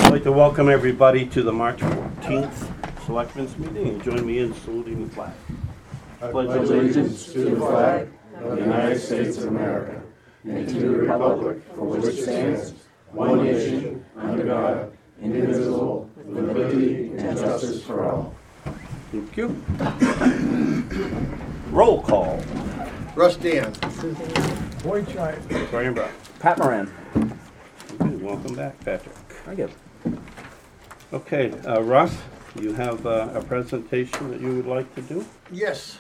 I'd like to welcome everybody to the March 14th Selectmen's Meeting and join me in saluting the flag. I pledge allegiance to the flag of the United States of America and to the republic for which it stands, one nation, under God, indivisible, with liberty and justice for all. Thank you. Roll call. Russ Dan. Boyd Child. Brian Brown. Pat Moran. Okay, welcome back, Patrick. Thank you. Okay, Russ, you have a presentation that you would like to do? Yes.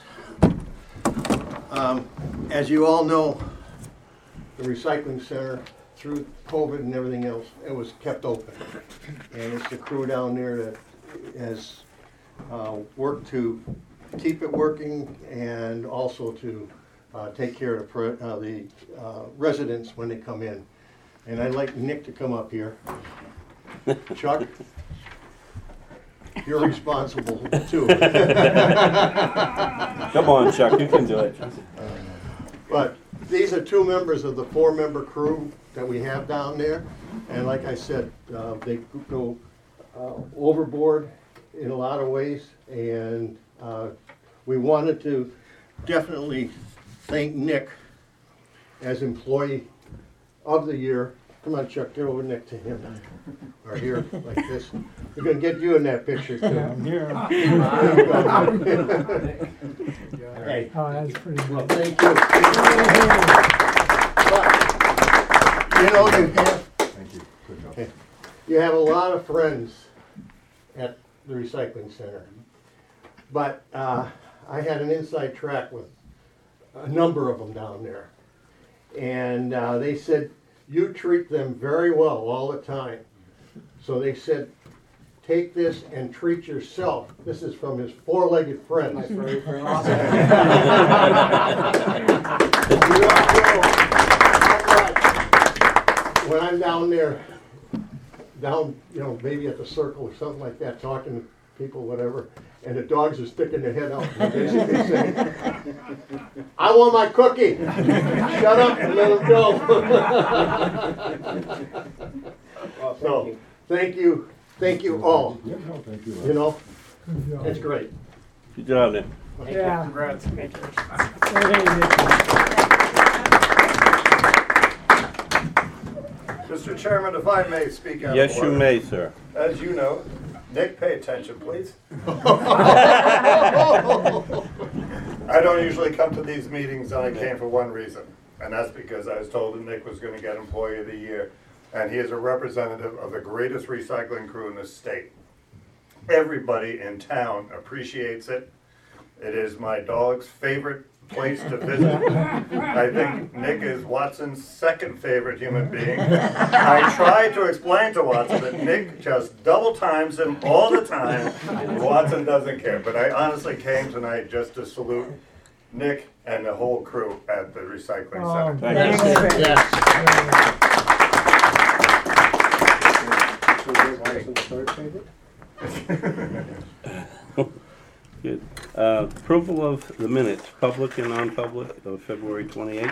As you all know, the recycling center, through COVID and everything else, it was kept open. And it's the crew down there that has worked to keep it working and also to take care of the residents when they come in. And I'd like Nick to come up here. Chuck, you're responsible too. Come on, Chuck, you can do it. But these are two members of the four-member crew that we have down there. And like I said, they go overboard in a lot of ways. And we wanted to definitely thank Nick as Employee of the Year. Come on, Chuck, get over next to him. Or here, like this. We're going to get you in that picture, too. I'm here. Hey. Oh, that's pretty Well, good. thank you. But, you know, you have a lot of friends at the recycling center. But I had an inside track with a number of them down there. And they said, you treat them very well all the time. So they said, take this and treat yourself. This is from his four-legged friends. That's very awesome. You don't know how much when I'm down there, maybe at the circle or something like that, talking to people, whatever, and the dogs are sticking their head out and basically saying, I want my cookie. Shut up and let them go. Well, So, thank you all. Yeah, no, thank you. You know, Good job. it's great. Good job, Nick. Yeah. Congrats. Hey, Mr. Chairman, if I may speak out of Yes, you order. may, sir. As you know, Nick, pay attention, please. I don't usually come to these meetings, and I came for one reason, and that's because I was told that Nick was going to get Employee of the Year, and he is a representative of the greatest recycling crew in the state. Everybody in town appreciates it. It is my dog's favorite place to visit. I think Nick is Watson's second favorite human being. I tried to explain to Watson that Nick just double times him all the time. Watson doesn't care, but I honestly came tonight just to salute Nick and the whole crew at the recycling center. Thank you. Yes. Good. Approval of the minutes, public and non-public, of February 28th.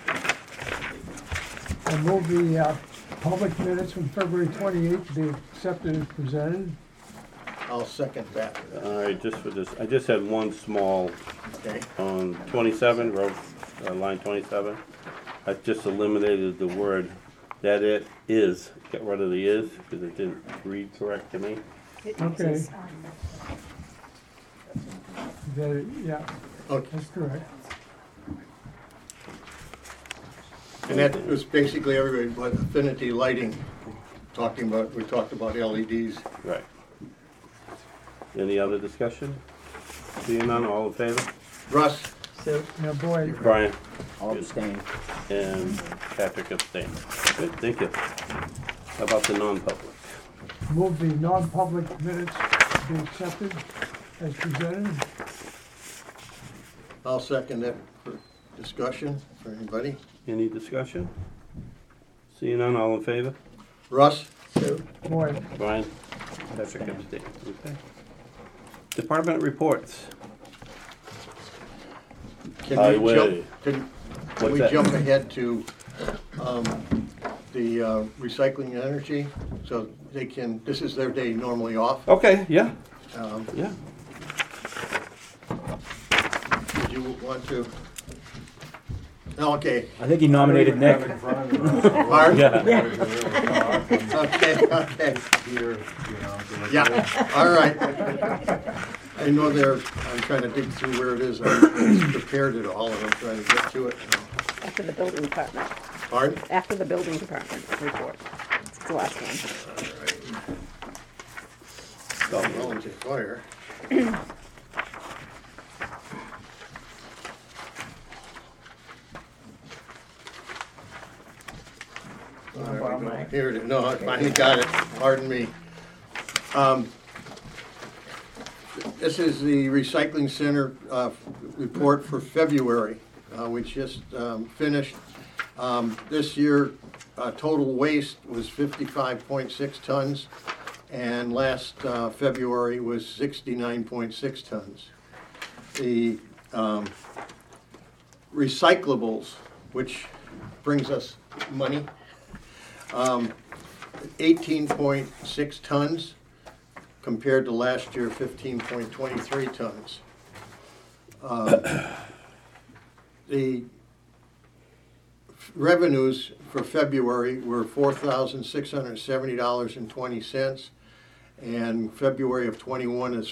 I move the public minutes from February 28th be accepted as presented. I'll second that. All right, just for this, I just had one small Okay. on 27, line 27. I just eliminated the word that it is, get rid of the is, because it didn't read correct to me. Okay. Yeah, Okay. that's correct. And that was basically everybody but Affinity Lighting we talked about LEDs. Right. Any other discussion? Seeing none, all in favor? Russ, Now, Boyd, Brian I'll abstain. and Patrick abstain. Good, thank you. How about the non-public? move the non-public minutes be accepted as presented. I'll second that for discussion for anybody. Any discussion? Seeing none, all in favor? Russ, Boyd, Brian? Patrick abstain. Okay. Department reports. can Highway. can What's we that? jump ahead to the recycling energy so they can, this is their day normally off. Okay, yeah, Um, yeah. Did you want to? No, okay. I think he nominated Nick. Pardon? Yeah. Okay. Yeah, all right. I know I'm trying to dig through where it is. I prepared it all and I'm trying to get to it. After the building department, Pardon? after the building department report. It's the last one. Volunteer fire. Here it is. No, I finally got it. Pardon me. This is the recycling center report for February. We just finished. This year, total waste was 55.6 tons, and last February was 69.6 tons. The recyclables, which brings us money, 18.6 tons compared to last year 15.23 tons. The revenues for February were $4,670.20, and February of '21 is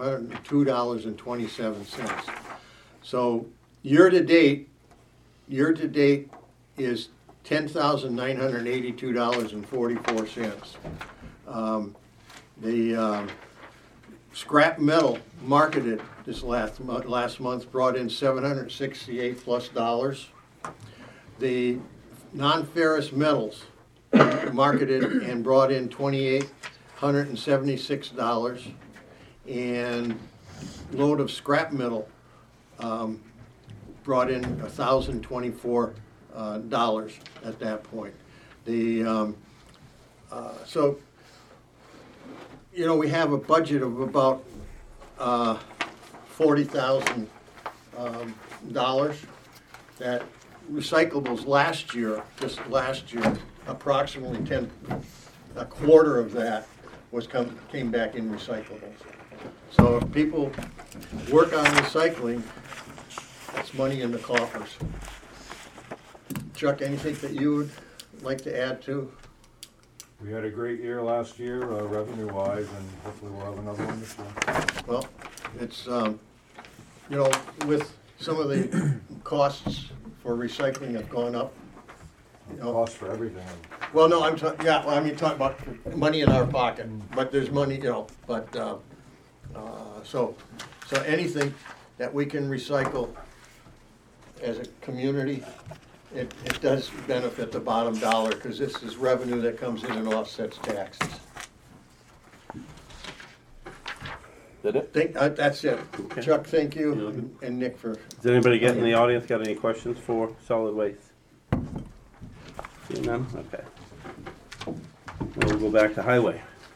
$402.27. So year to date is $10,982.44. The scrap metal marketed this last month brought in $768+. The non-ferrous metals marketed and brought in $2,876, and load of scrap metal brought in $1,024 at that point. So, you know, we have a budget of about $40,000 that recyclables just last year, approximately a quarter of that came back in recyclables. So if people work on recycling, that's money in the coffers. Chuck, anything that you would like to add to? We had a great year last year, revenue-wise, and hopefully we'll have another one this year. Well, it's, you know, with some of the costs for recycling have gone up. You know, Cost for everything. well, no, I'm talking, yeah, well, I mean, talking about money in our pocket, but there's money, you know, but, so anything that we can recycle as a community, it does benefit the bottom dollar, because this is revenue that comes in and offsets taxes. Did it? That's it. Okay. Chuck, thank you, and Nick for, Does anybody in the audience got any questions for solid waste? Seeing none? Okay. Then we'll go back to highway.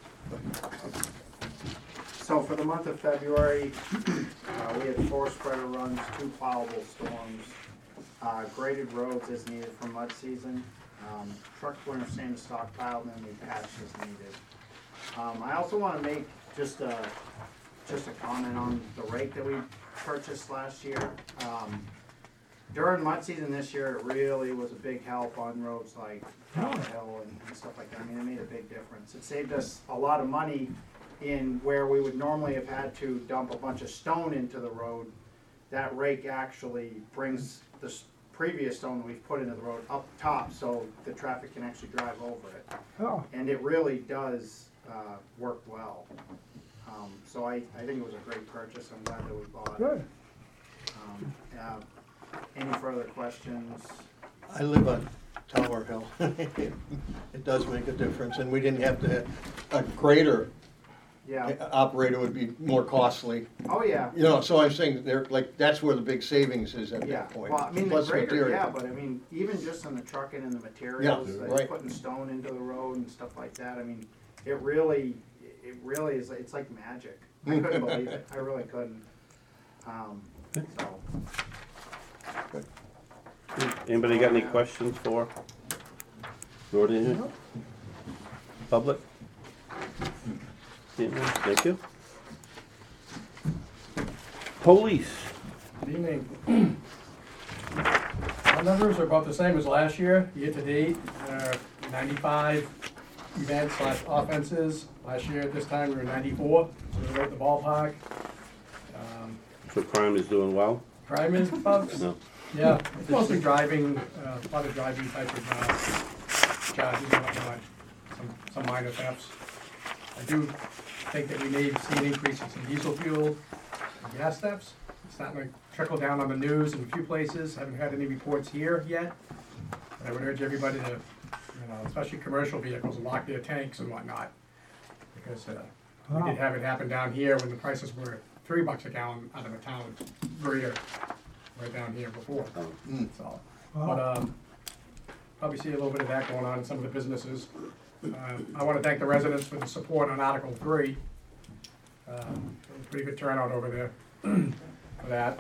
So for the month of February, we had 4 spreader runs, 2 plowable storms, graded roads as needed for mud season, trucked winter sand stockpiled, and then we patched as needed. I also want to make just a comment on the rake that we purchased last year. During mud season this year, it really was a big help on roads like Tower Hill and stuff like that. I mean, it made a big difference. It saved us a lot of money in where we would normally have had to dump a bunch of stone into the road. That rake actually brings the previous stone that we've put into the road up top so the traffic can actually drive over it. Oh, And it really does work well. So I think it was a great purchase. I'm glad that we bought it. good. Any further questions? I live on Tower Hill. It does make a difference, and we didn't have to, a grader Yeah. operator would be more costly. Oh, yeah. You know, so I'm saying that's where the big savings is at Yeah, that point. well, I mean, the Plus grader, material. yeah, but I mean, even just on the trucking and the materials, Yeah, like right. putting stone into the road and stuff like that, I mean, it really is, it's like magic. I couldn't believe it, I really couldn't. So, Anybody got any questions for Road Agent? Public? Seeing none, thank you. Police? Good evening. Our numbers are about the same as last year, year to date, 95 events / offenses. Last year at this time, we were 94, so we were at the ballpark. So crime is doing well? Crime is about, No. yeah, it's mostly driving, a lot of driving type of charges, not much, some minor thefts. I do think that we may see an increase in some diesel fuel and gas thefts. It's starting to trickle down on the news in a few places. Haven't had any reports here yet. But I would urge everybody to, especially commercial vehicles, lock their tanks and whatnot. Because we did have it happen down here when the prices were $3 a gallon out of a town greater right down here before. So, but probably see a little bit of that going on in some of the businesses. I want to thank the residents for the support on Article 3. It was a pretty good turnout over there for that.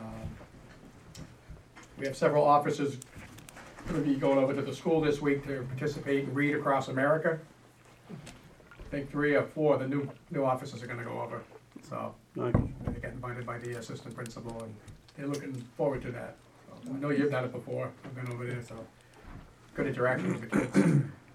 We have several officers going to be going over to the school this week to participate in Read Across America. I think 3 or 4 of the new officers are going to go over. So Nice. they get invited by the assistant principal, and they're looking forward to that. So, I know you've done it before. I've been over there, so good interaction with the kids.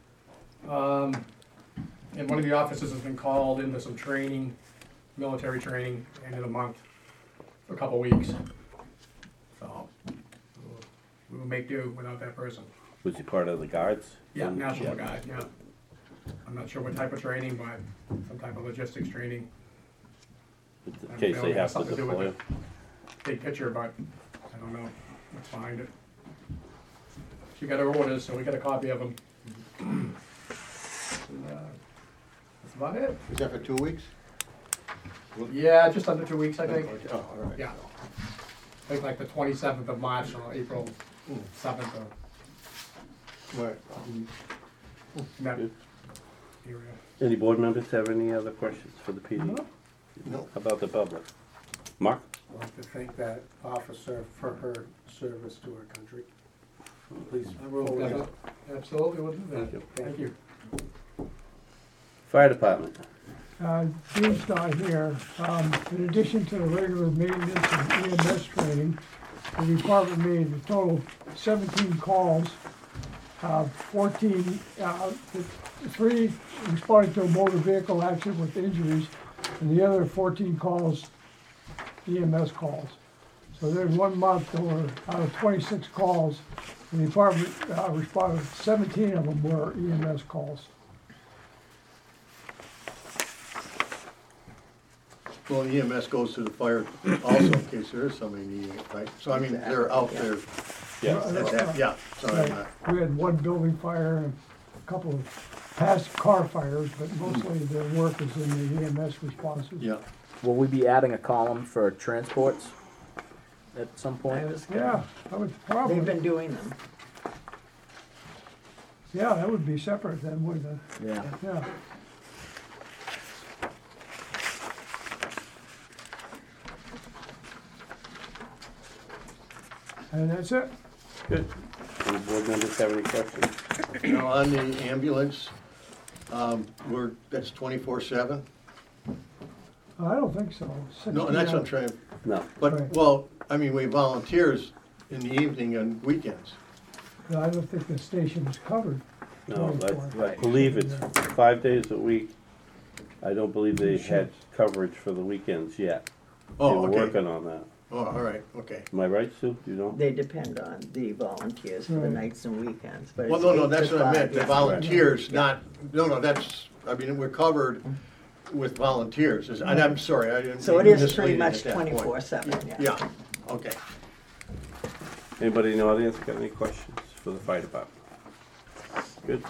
And one of the officers has been called into some training, military training, end of the month, for a couple weeks. So we will make do without that person. Was he part of the guards? Yeah, National Guard, yeah. I'm not sure what type of training, but some type of logistics training. In case they have to Something to do with deploy. it. Big picture, but I don't know. Let's find it. She got her orders, so we got a copy of them. That's about it. Is that for 2 weeks? Yeah, just under 2 weeks, I think. Oh, all right. Yeah. I think like the 27th of March or April 7th or Right. in that Good. area. Any board members have any other questions for the PD? No. No. How about the public? Mark? I'd like to thank that officer for her service to our country. Please. I will definitely, absolutely will do that. Thank you. Thank you. Fire department? Dean's not here. In addition to the regular maintenance and EMS training, the department made a total of 17 calls. 3 responded to a motor vehicle accident with injuries, and the other 14 calls, EMS calls. So there's 1 month, out of 26 calls, the department responded, 17 of them were EMS calls. Well, EMS goes to the fire also in case there is somebody needing it, right? So I mean, they're out there. Yes. That's that, yeah, sorry. We had 1 building fire and a couple of past car fires, but mostly their work is in the EMS responses. Yeah. Will we be adding a column for transports at some point? Yeah, that would probably, They've been doing them. yeah, that would be separate then, wouldn't it? Yeah. Yeah. And that's it. Good. Any board members have any questions? Now, on the ambulance, that's 24/7? I don't think so. No, and that's what I'm trying, No. but, Right. well, I mean, we have volunteers in the evening and weekends. I don't think the station is covered. No, 24. I believe it's 5 days a week. I don't believe they had coverage for the weekends yet. They Oh, were okay. working on that. Oh, all right, okay. Am I right, Sue? Do you know? They depend on the volunteers for the Right. nights and weekends, but Well, it's no, 8 that's to what I 5, meant, the yeah. volunteers, not, no, that's, I mean, we're covered with volunteers, and I'm sorry, I didn't. So it mean is pretty misleading much at that point. 24/7, yeah. Yeah, okay. Anybody in the audience got any questions for the fire department? Good.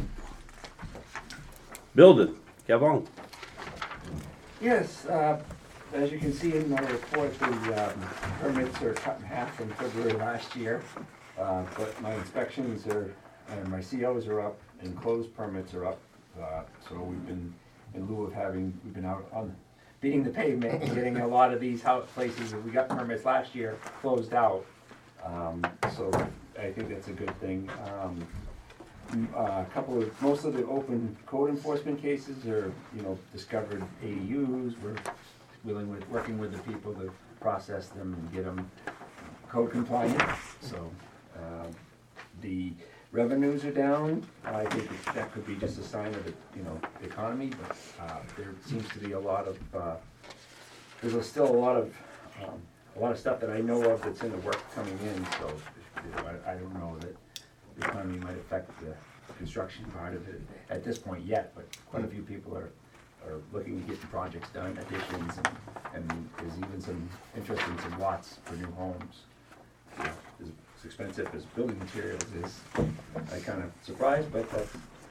Building, Gavon. Yes, as you can see in my report, the permits are cut in half from February last year. But my inspections are, and my COs are up, and closed permits are up. So we've been, in lieu of we've been out on, beating the pavement and getting a lot of these places that we got permits last year closed out. So I think that's a good thing. Most of the open code enforcement cases are, discovered ADUs. We're working with the people to process them and get them code compliant. So the revenues are down. I think that could be just a sign of the economy, but there seems to be there's still a lot of stuff that I know of that's in the work coming in. So I don't know that the economy might affect the construction part of it at this point yet, but quite a few people are looking to get projects done, additions, and there's even some interest in some lots for new homes. As expensive as building materials is, I'm kind of surprised, but that's,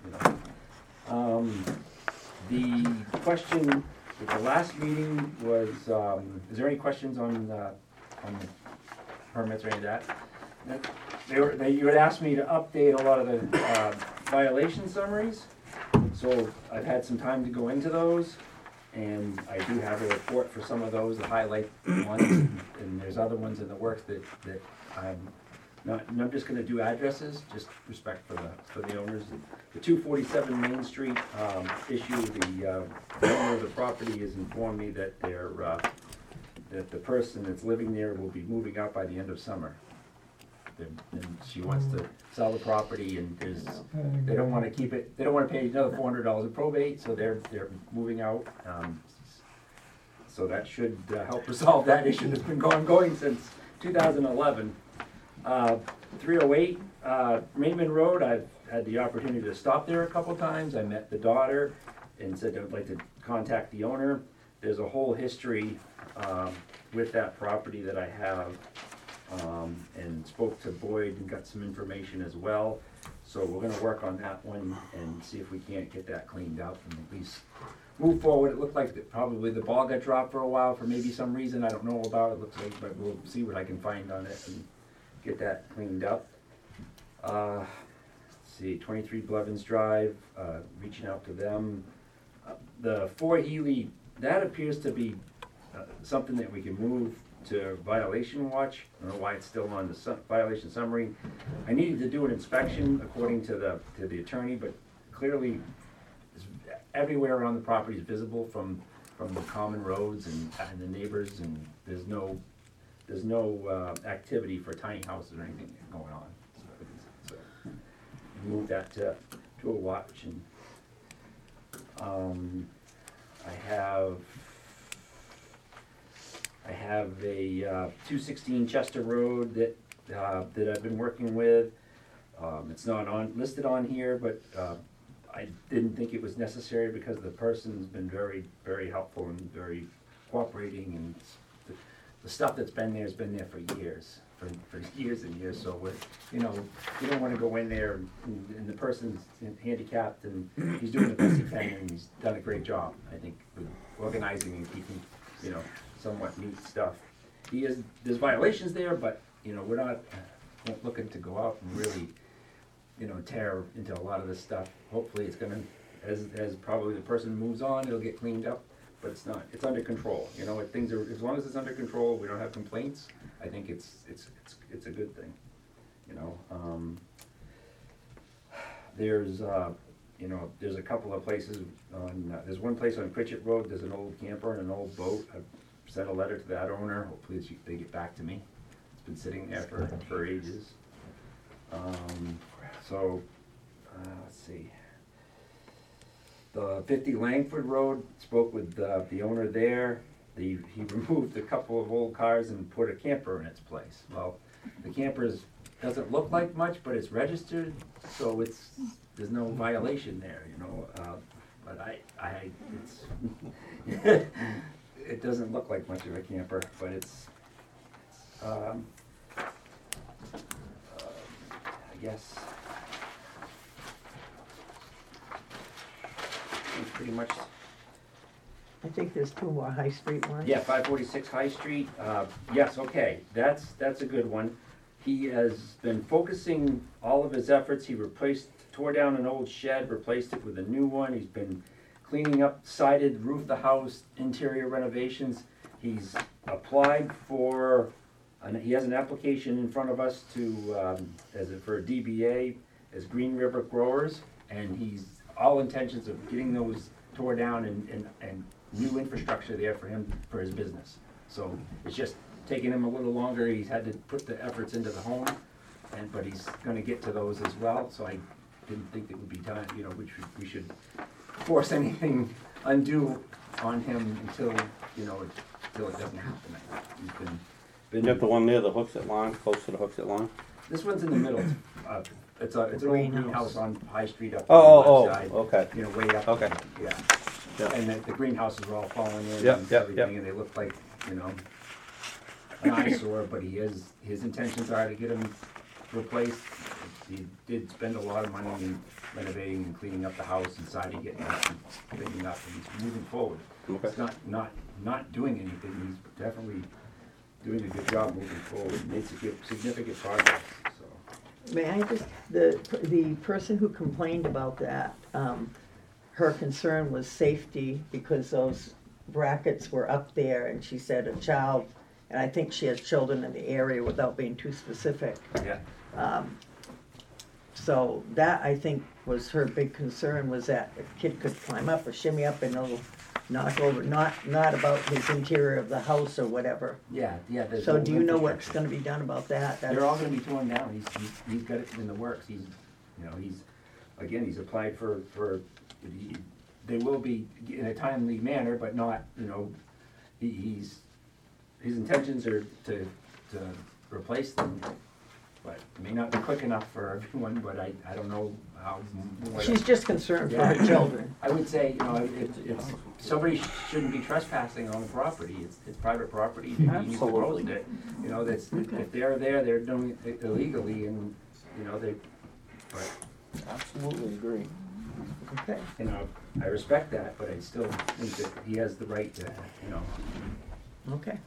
the question at the last meeting was, is there any questions on the permits or any of that? You had asked me to update a lot of the violation summaries, so I've had some time to go into those, and I do have a report for some of those, the highlight ones, and there's other ones in the works that I'm just gonna do addresses, just respect for the owners. The 247 Main Street issue, the owner of the property has informed me that that the person that's living there will be moving out by the end of summer. And she wants to sell the property, and they don't wanna keep it, they don't wanna pay another $400 in probate, so they're moving out. So that should help resolve that issue that's been going since 2011. 308 Raymond Road, I've had the opportunity to stop there a couple times. I met the daughter and said I'd like to contact the owner. There's a whole history with that property that I have, and spoke to Boyd and got some information as well. So we're gonna work on that one and see if we can't get that cleaned up and at least move forward. It looked like probably the ball got dropped for a while for maybe some reason I don't know about. It looks like, but we'll see what I can find on it and get that cleaned up. Let's see, 23 Blevins Drive, reaching out to them. The 4 Healy, that appears to be something that we can move to violation watch. I don't know why it's still on the violation summary. I needed to do an inspection according to the attorney, but clearly everywhere around the property is visible from the common roads and the neighbors, and there's no activity for tiny houses or anything going on. So move that to a watch. And I have a 216 Chester Road that I've been working with. It's not listed on here, but I didn't think it was necessary because the person's been very, very helpful and very cooperating, and the stuff that's been there has been there for years, for years and years. So you don't want to go in there and the person's handicapped and he's doing the best he can, and he's done a great job, I think, with organizing and keeping, somewhat neat stuff. There's violations there, but we're not looking to go out and really, tear into a lot of this stuff. Hopefully it's gonna, as probably the person moves on, it'll get cleaned up. But it's not. It's under control. Things are, as long as it's under control, we don't have complaints. I think it's a good thing. There's there's a couple of places on. There's one place on Pritchett Road. There's an old camper and an old boat. I've sent a letter to that owner. Hopefully they get back to me. It's been sitting there for ages. Let's see. The 50 Langford Road, spoke with the owner there. He removed a couple of old cars and put a camper in its place. Well, the camper doesn't look like much, but it's registered, so there's no violation there, but it doesn't look like much of a camper, but I guess pretty much. I think there's 2 more High Street ones. Yeah, 546 High Street. Yes, okay, that's a good one. He has been focusing all of his efforts. He tore down an old shed, replaced it with a new one. He's been cleaning up, sided, roofed the house, interior renovations. He's applied for, he has an application in front of us for a DBA. as Green River Growers, and he's all intentions of getting those tore down and new infrastructure there for him, for his business. So it's just taking him a little longer, he's had to put the efforts into the home, but he's gonna get to those as well, so I didn't think it would be time, you know, we should force anything undue on him until, you know, until it doesn't happen. He's You got the one near the Hooksett line, close to the Hooksett line? This one's in the middle. It's an old greenhouse on High Street up Oh, on the oh, left side. okay. You know, way up. Okay. Yeah. Yeah. And the greenhouses are all falling in Yep, and yep, everything, yep. and they look like, you know, an eyesore, but his intentions are to get them replaced. He did spend a lot of money in renovating and cleaning up the house and siding it and cleaning up, and he's moving forward. Okay. He's not doing anything, he's definitely doing a good job moving forward, made significant progress, so. May I just, the person who complained about that, her concern was safety because those brackets were up there and she said a child, and I think she has children in the area without being too specific. Yeah. So that, I think, was her big concern, was that a kid could climb up or shimmy up and it'll knock over, not about his interior of the house or whatever. Yeah. There's So no do you know what's infrastructure. gonna be done about that? They're all gonna be torn down, he's got it in the works, he's applied for, they will be in a timely manner, but not, you know, his intentions are to replace them, but it may not be quick enough for everyone, but I don't know how. She's just concerned for her Yeah. children. I would say, you know, it's, somebody shouldn't be trespassing on the property, it's private property, you proposed it. You know, that's, if they're there, they're doing it illegally and, you know, but, Absolutely agree. Okay. you know, I respect that, but I still think that he has the right to, you know. Okay.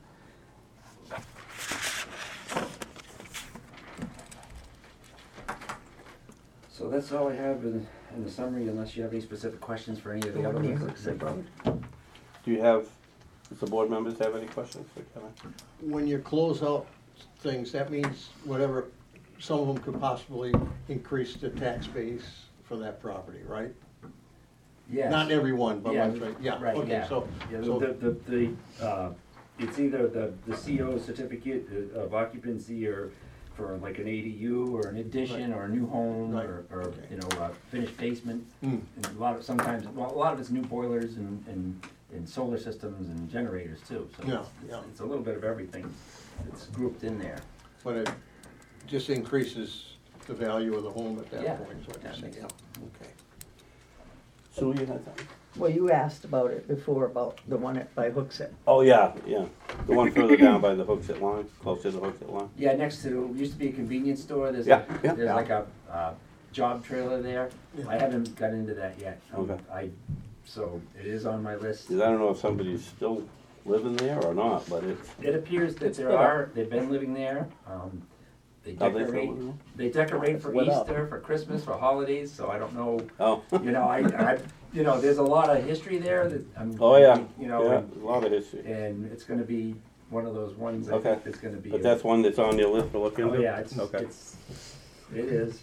So that's all I have in the summary, unless you have any specific questions for any of the other ones. Do you have, does the board members have any questions for Kevin? When you close out things, that means whatever, some of them could possibly increase the tax base for that property, right? Yes. Not every one, but Yeah, one thing, yeah, right, okay, yeah. so, Yeah, so, it's either the CO certificate of occupancy or for like an ADU or an addition or a new home Right. or, Okay. you know, a finished basement. Mm. And a lot of it's new boilers and solar systems and generators too, so Yeah, it's- yeah. it's a little bit of everything that's grouped in there. but it just increases the value of the home at Yeah, that point, is what that you're saying, makes yeah, okay. Sue, you had something? Well, you asked about it before, about the one by Hooksett. Oh, yeah, the one further down by the Hooksett line, close to the Hooksett line. Yeah, next to, used to be a convenience store, there's Yeah, yeah. there's like a job trailer there. Yeah. I haven't got into that yet. Okay. So it is on my list. 'Cause I don't know if somebody's still living there or not, but it's, It appears that It's lit up. they've been living there. They Are they decorate, still they decorate for It's lit up. Easter, for Christmas, for holidays, so I don't know, oh, you know, you know, there's a lot of history there that I'm. oh, yeah, You yeah, know, a lot of history. and it's gonna be one of those ones I Okay. think that's gonna be. But that's one that's on your list to look into? Oh, yeah, Okay. it is.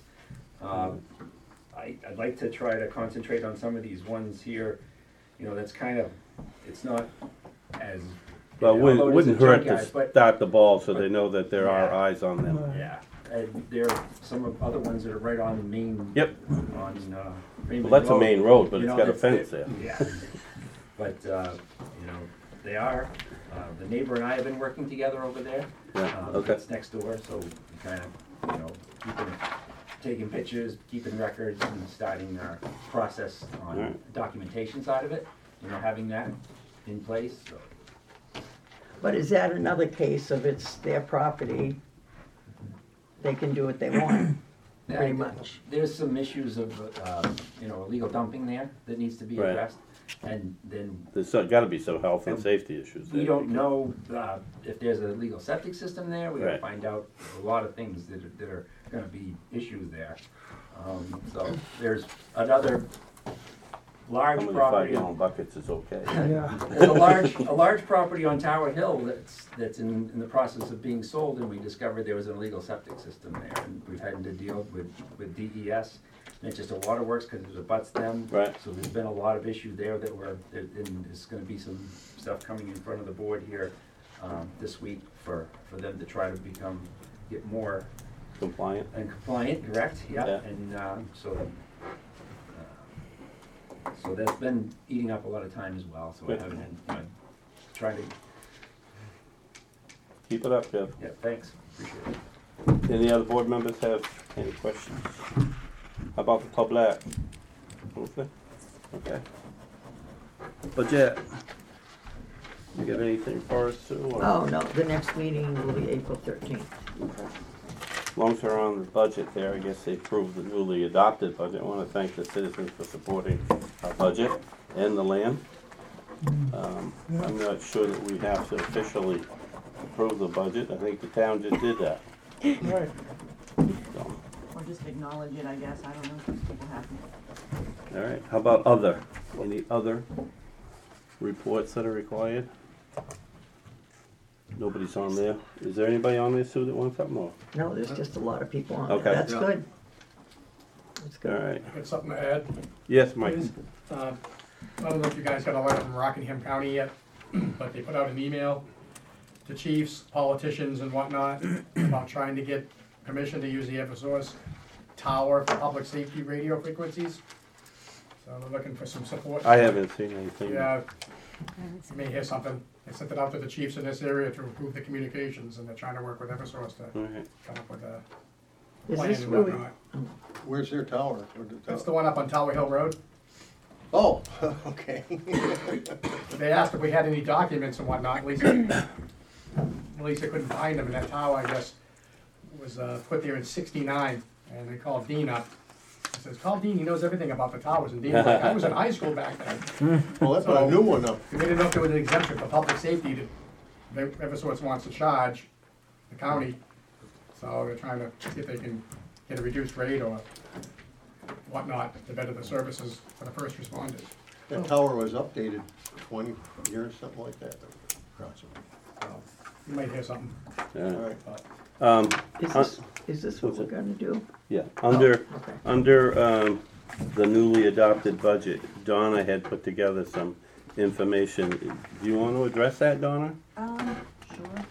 I'd like to try to concentrate on some of these ones here, you know, that's kind of, it's not as. But although it is a wouldn't hurt to junkyard, but- start the ball so they know that there are Yeah. eyes on them. Yeah, and there are some of other ones that are right on the main. Yep. On, Raymond Well, that's a Road. main road, but You it's know, got a that's- fence there. Yeah, but, you know, they are, the neighbor and I have been working together over there. Yeah, okay. It's next door, so we kind of, you know, taking pictures, keeping records, and starting our process on Alright. documentation side of it, you know, having that in place, so. But is that another case of it's their property, they can do what they want, Yeah, pretty much? There's some issues of, you know, illegal dumping there that needs to be Right. addressed, and then There's gotta be some health and safety issues there. we don't know if there's a legal septic system there. We gotta Right. find out a lot of things that are gonna be issues there. So there's another large Some of the property. 5-gallon buckets is okay. Yeah, There's a large property on Tower Hill that's in the process of being sold, and we discovered there was an illegal septic system there, and we've had to deal with DES. And it's just a waterworks, because it abuts them. Right. So there's been a lot of issue there and there's gonna be some stuff coming in front of the board here, this week for them to try to get more Compliant. and compliant, correct? Yeah. Yeah. And, so that's been eating up a lot of time as well, so I Good. haven't had, trying to, Keep it up, Jeff. yeah, thanks, appreciate it. Any other board members have any questions? How about the public? Okay. Okay. Budget. You got anything for us, Sue? or- Oh, no, the next meeting will be April 13th. Okay. As long as we're on the budget there, I guess they approved the newly adopted budget. I want to thank the citizens for supporting our budget and the land. I'm not sure that we have to officially approve the budget. I think the town just did that. right. So, Or just acknowledge it, I guess, I don't know if people have to. all right, how about other? Any other reports that are required? Nobody's on there. Is there anybody on there, Sue, that wants something more? No, there's just a lot of people on there. Okay. That's good. That's All good. right. I got something to add. Yes, Mike. I don't know if you guys got a letter from Rockingham County yet, but they put out an email to chiefs, politicians and whatnot about trying to get permission to use the Eversource tower for public safety radio frequencies. So they're looking for some support. I haven't seen anything. Yeah, you may hear something. They sent it out to the chiefs in this area to improve the communications, and they're trying to work with Eversource to All right. come up with a Is plan this and really, whatnot. Where's their tower? That's the one up on Tower Hill Road. Oh, okay. They asked if we had any documents and whatnot. Lisa couldn't find them, and that tower, I guess, was put there in '69, and they called Dean up. He says, call Dean, he knows everything about the towers, and Dean was like, I was in high school back then. Well, that's a new one up. They didn't know if there was an exemption for public safety that Eversource wants to charge the county. So they're trying to see if they can get a reduced rate or whatnot to better the services for the first responders. That tower was updated 20 years, something like that. So you might hear something. Yeah. All right. is this what we're gonna do? Yeah, under, Oh, okay. under the newly adopted budget, Donna had put together some information. Do you want to address that, Donna? Sure.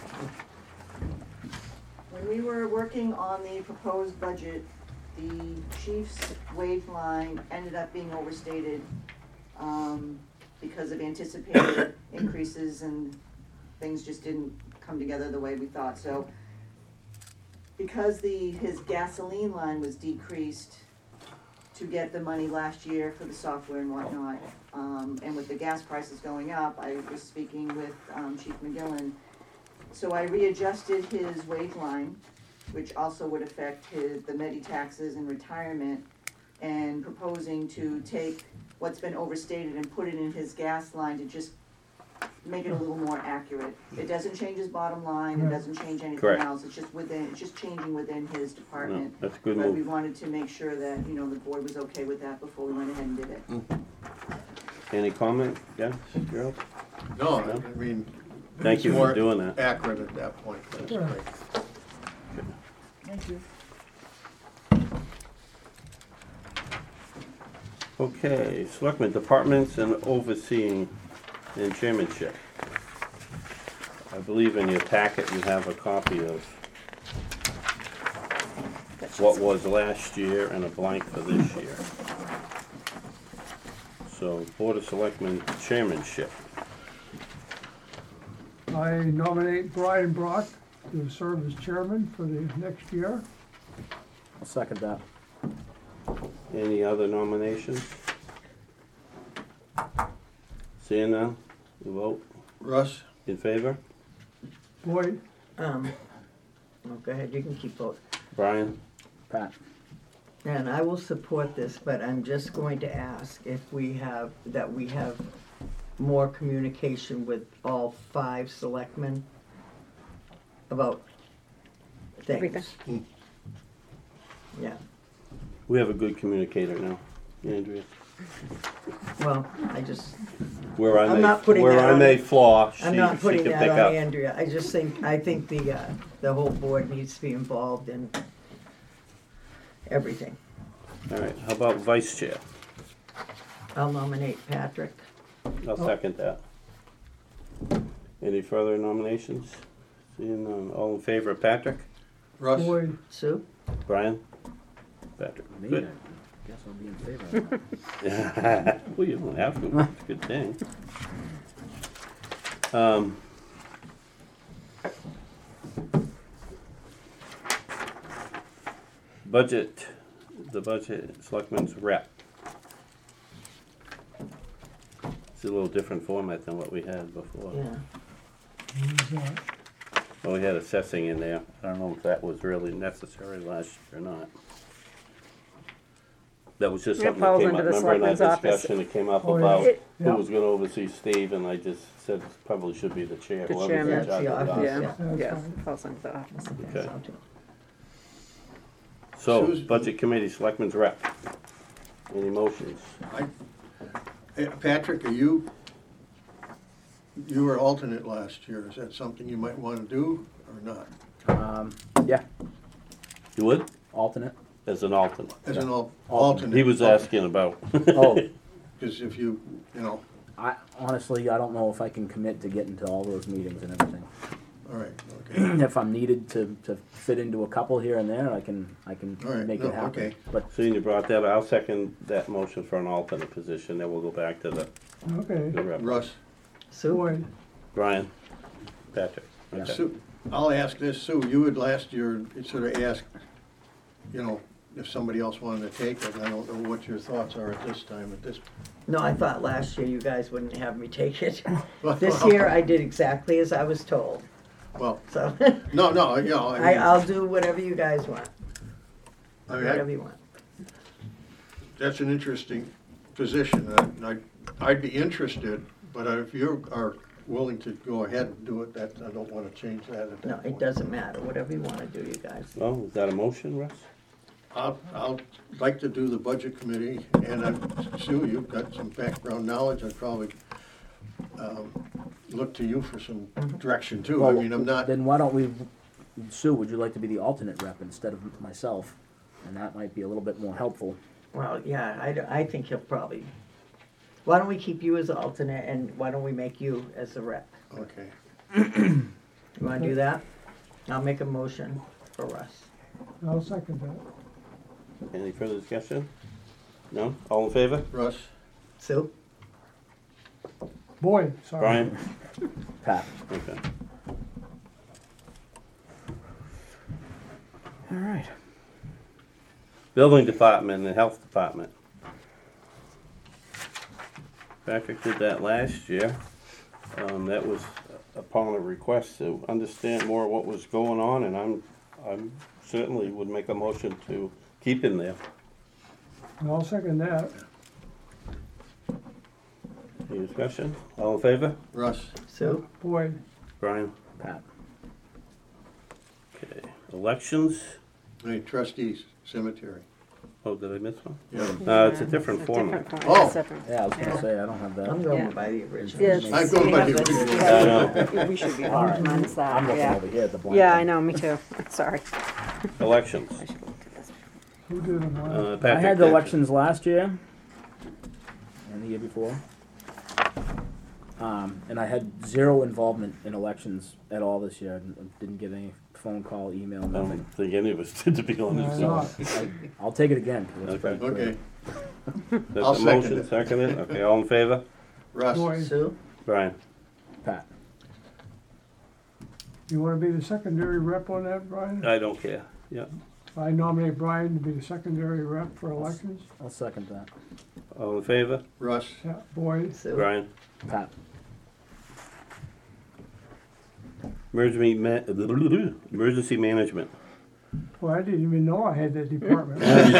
When we were working on the proposed budget, the chief's wage line ended up being overstated, because of anticipated increases and things just didn't come together the way we thought, so. Because his gasoline line was decreased to get the money last year for the software and whatnot, and with the gas prices going up, I was speaking with, Chief McGillen. So I readjusted his wage line, which also would affect the Medi taxes and retirement, and proposing to take what's been overstated and put it in his gas line to just make it a little more accurate. It doesn't change his bottom line, it doesn't change anything Correct. else, it's just changing within his No, department. that's a good But we move. wanted to make sure that, the board was okay with that before we went ahead and did it. Any comment? Yes, Gerald? No, I mean. Thank it's you for more doing that. Accurate at that point. That's Yeah. great. Thank you. Okay, selectmen, departments and overseeing and chairmanship. I believe in your packet you have a copy of what was last year and a blank for this year. So, Board of Selectmen chairmanship. I nominate Brian Brock to serve as chairman for the next year. I'll second that. Any other nominations? Seeing none, you vote Russ? in favor? Boyd, Oh, go ahead, you can keep voting. Brian? Pat. And I will support this, but I'm just going to ask if we have more communication with all 5 selectmen about Everything. things. Yeah, We have a good communicator now, Andrea. Well, I just, Where I I'm not putting where that I on- may flaw, she I'm not putting can that pick on up. Andrea. I think the whole board needs to be involved in everything. All right, how about vice chair? I'll nominate Patrick. I'll second that. Any further nominations? Seeing none, all in favor of Patrick? Russ? Boyd, Sue? Brian? Patrick, Me, good. I guess I'll be in favor of that. Well, you don't have to, it's a good thing. Budget, the budget, selectmen's rep. It's a little different format than what we had before. Yeah. who's that? Well, we had assessing in there. I don't know if that was really necessary last year or not. That was just It something that falls came up. under the Remember in our selectman's office. discussion, it came up Oh, yeah. about It- who Yeah. was gonna oversee Steve, and I just said it probably should be the chair. The whoever's in chairman. charge That's of the office, Yeah, That's yeah, fine. falls under the office. Okay. So, So, Susan. budget committee, selectmen's rep. Any motions? Hey, Patrick, you were alternate last year. Is that something you might want to do or not? Yeah, You would? alternate. As an alternate. As an alternate? He was asking about. Oh, Because if you know, I honestly, I don't know if I can commit to getting to all those meetings and everything. all right, okay. If I'm needed to fit into a couple here and there, I can All right, make no, it happen. okay. But Seeing you brought that, I'll second that motion for an alternate position, then we'll go back to the Okay, rep. Russ, Sue? Boyd, Brian, Patrick. Yeah. Okay. Sue, I'll ask this, Sue, you had last year sort of asked, you know, if somebody else wanted to take it. I don't know what your thoughts are at this time, No, I thought last year you guys wouldn't have me take it. This year I did exactly as I was told, Well, so no, you know, I mean, I'll do whatever you guys want, I mean, whatever you want. that's an interesting position. I'd be interested, but if you are willing to go ahead and do it, I don't want to change that at that No, point. it doesn't matter, whatever you wanna do, you guys. Well, is that a motion, Russ? I'll like to do the budget committee, and Sue, you've got some background knowledge. I'd probably look to you for some direction too. I mean, I'm not, Then why don't we, Sue, would you like to be the alternate rep instead of myself? And that might be a little bit more helpful. Well, yeah, I think he'll probably, why don't we keep you as alternate and why don't we make you as the rep? okay. You wanna do that? I'll make a motion for Russ. I'll second that. Any further discussion? No? All in favor? Russ, Sue? Boyd, sorry. Brian? Pat? Okay. All right. Building department and health department. Patrick did that last year. That was upon a request to understand more what was going on, and I'm certainly would make a motion to keep him there. And I'll second that. Any discussion? All in favor? Russ, Sue? Boyd, Brian? Pat? Okay. Elections? hey, trustees, cemetery. Oh, did I miss one? Yeah. It's a different format. Oh. It's different. Yeah, I was gonna say, I don't have I'm that. going Yeah. by the original. Yes. I'm going by the We have this- original. I know. We should be All right. minus that, I'm looking yeah. over here at the blank. Yeah, one. I know, me too, sorry. Elections. I should look at this. who did them last? Patrick I had the did. elections last year and the year before. And I had zero involvement in elections at all this year. I didn't get any phone call, email, I nothing. don't think any of us did, to be honest. No, So I'll take it again. 'cause it's Okay. been great. Okay, that's I'll a second motion, it. second it. Okay, all in favor? Russ, Boyd, Sue? Brian? Pat? you wanna be the secondary rep on that, Brian? I don't care. Yeah. I nominate Brian to be the secondary rep for elections. I'll second that. All in favor? Russ, Yeah, Boyd, Sue? Brian? Pat? Emergency management. well, I didn't even know I had that department.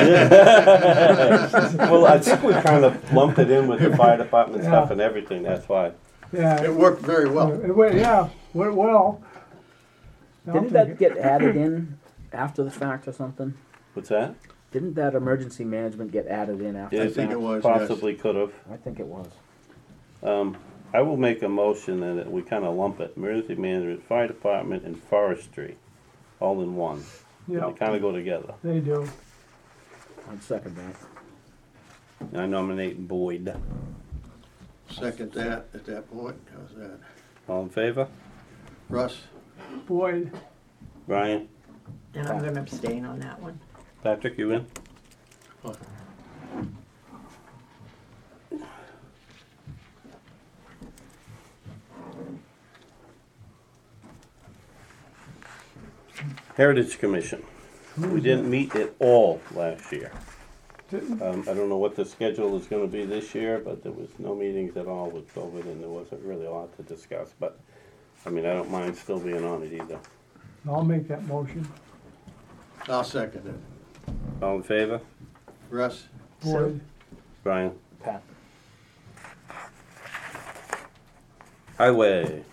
Well, I think we kind of lumped it in with the fire department stuff Yeah. and everything, that's why. Yeah, it worked very well. it went, yeah, went well. I'll Didn't take that it. get added in after the fact or something? What's that? Didn't that emergency management get added in after? Yes, I think it was, yes. Possibly could have. I think it was. I will make a motion that we kinda lump it, emergency management, fire department, and forestry, all in one. Yeah, They kinda go together. they do. I'd second that. And I nominate Boyd. Second that at that point, how's that? All in favor? Russ? Boyd, Brian? And I'm gonna abstain on that one. Patrick, you in? Heritage Commission. We didn't meet at all last year. didn't, I don't know what the schedule is gonna be this year, but there was no meetings at all with COVID, and there wasn't really a lot to discuss, but, I mean, I don't mind still being on it either. I'll make that motion. I'll second it. All in favor? Russ? Boyd, Brian? Pat. Highway.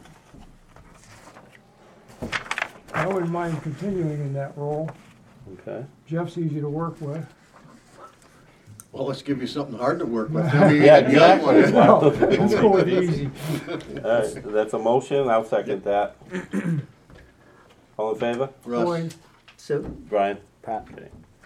I wouldn't mind continuing in that role. Okay. Jeff's easy to work with. Well, let's give you something hard to work with. Then we Yeah, get the other one. exactly. No, let's go with easy. Alright, that's a motion, I'll second that. All in favor? Russ? Boyd, Sue? Brian? Pat. Okay.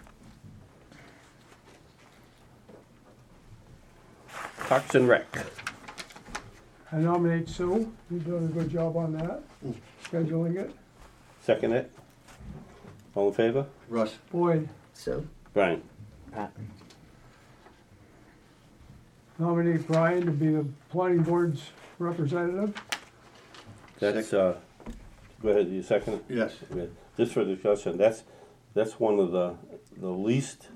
Parks and Rec. I nominate Sue. You're doing a good job on that, scheduling it. Second it. All in favor? Russ? Boyd, Sue? Brian? Pat. nominate Brian to be the planning board's representative. That's, go ahead, you second it? Yes. Okay. Just for discussion, that's one of the least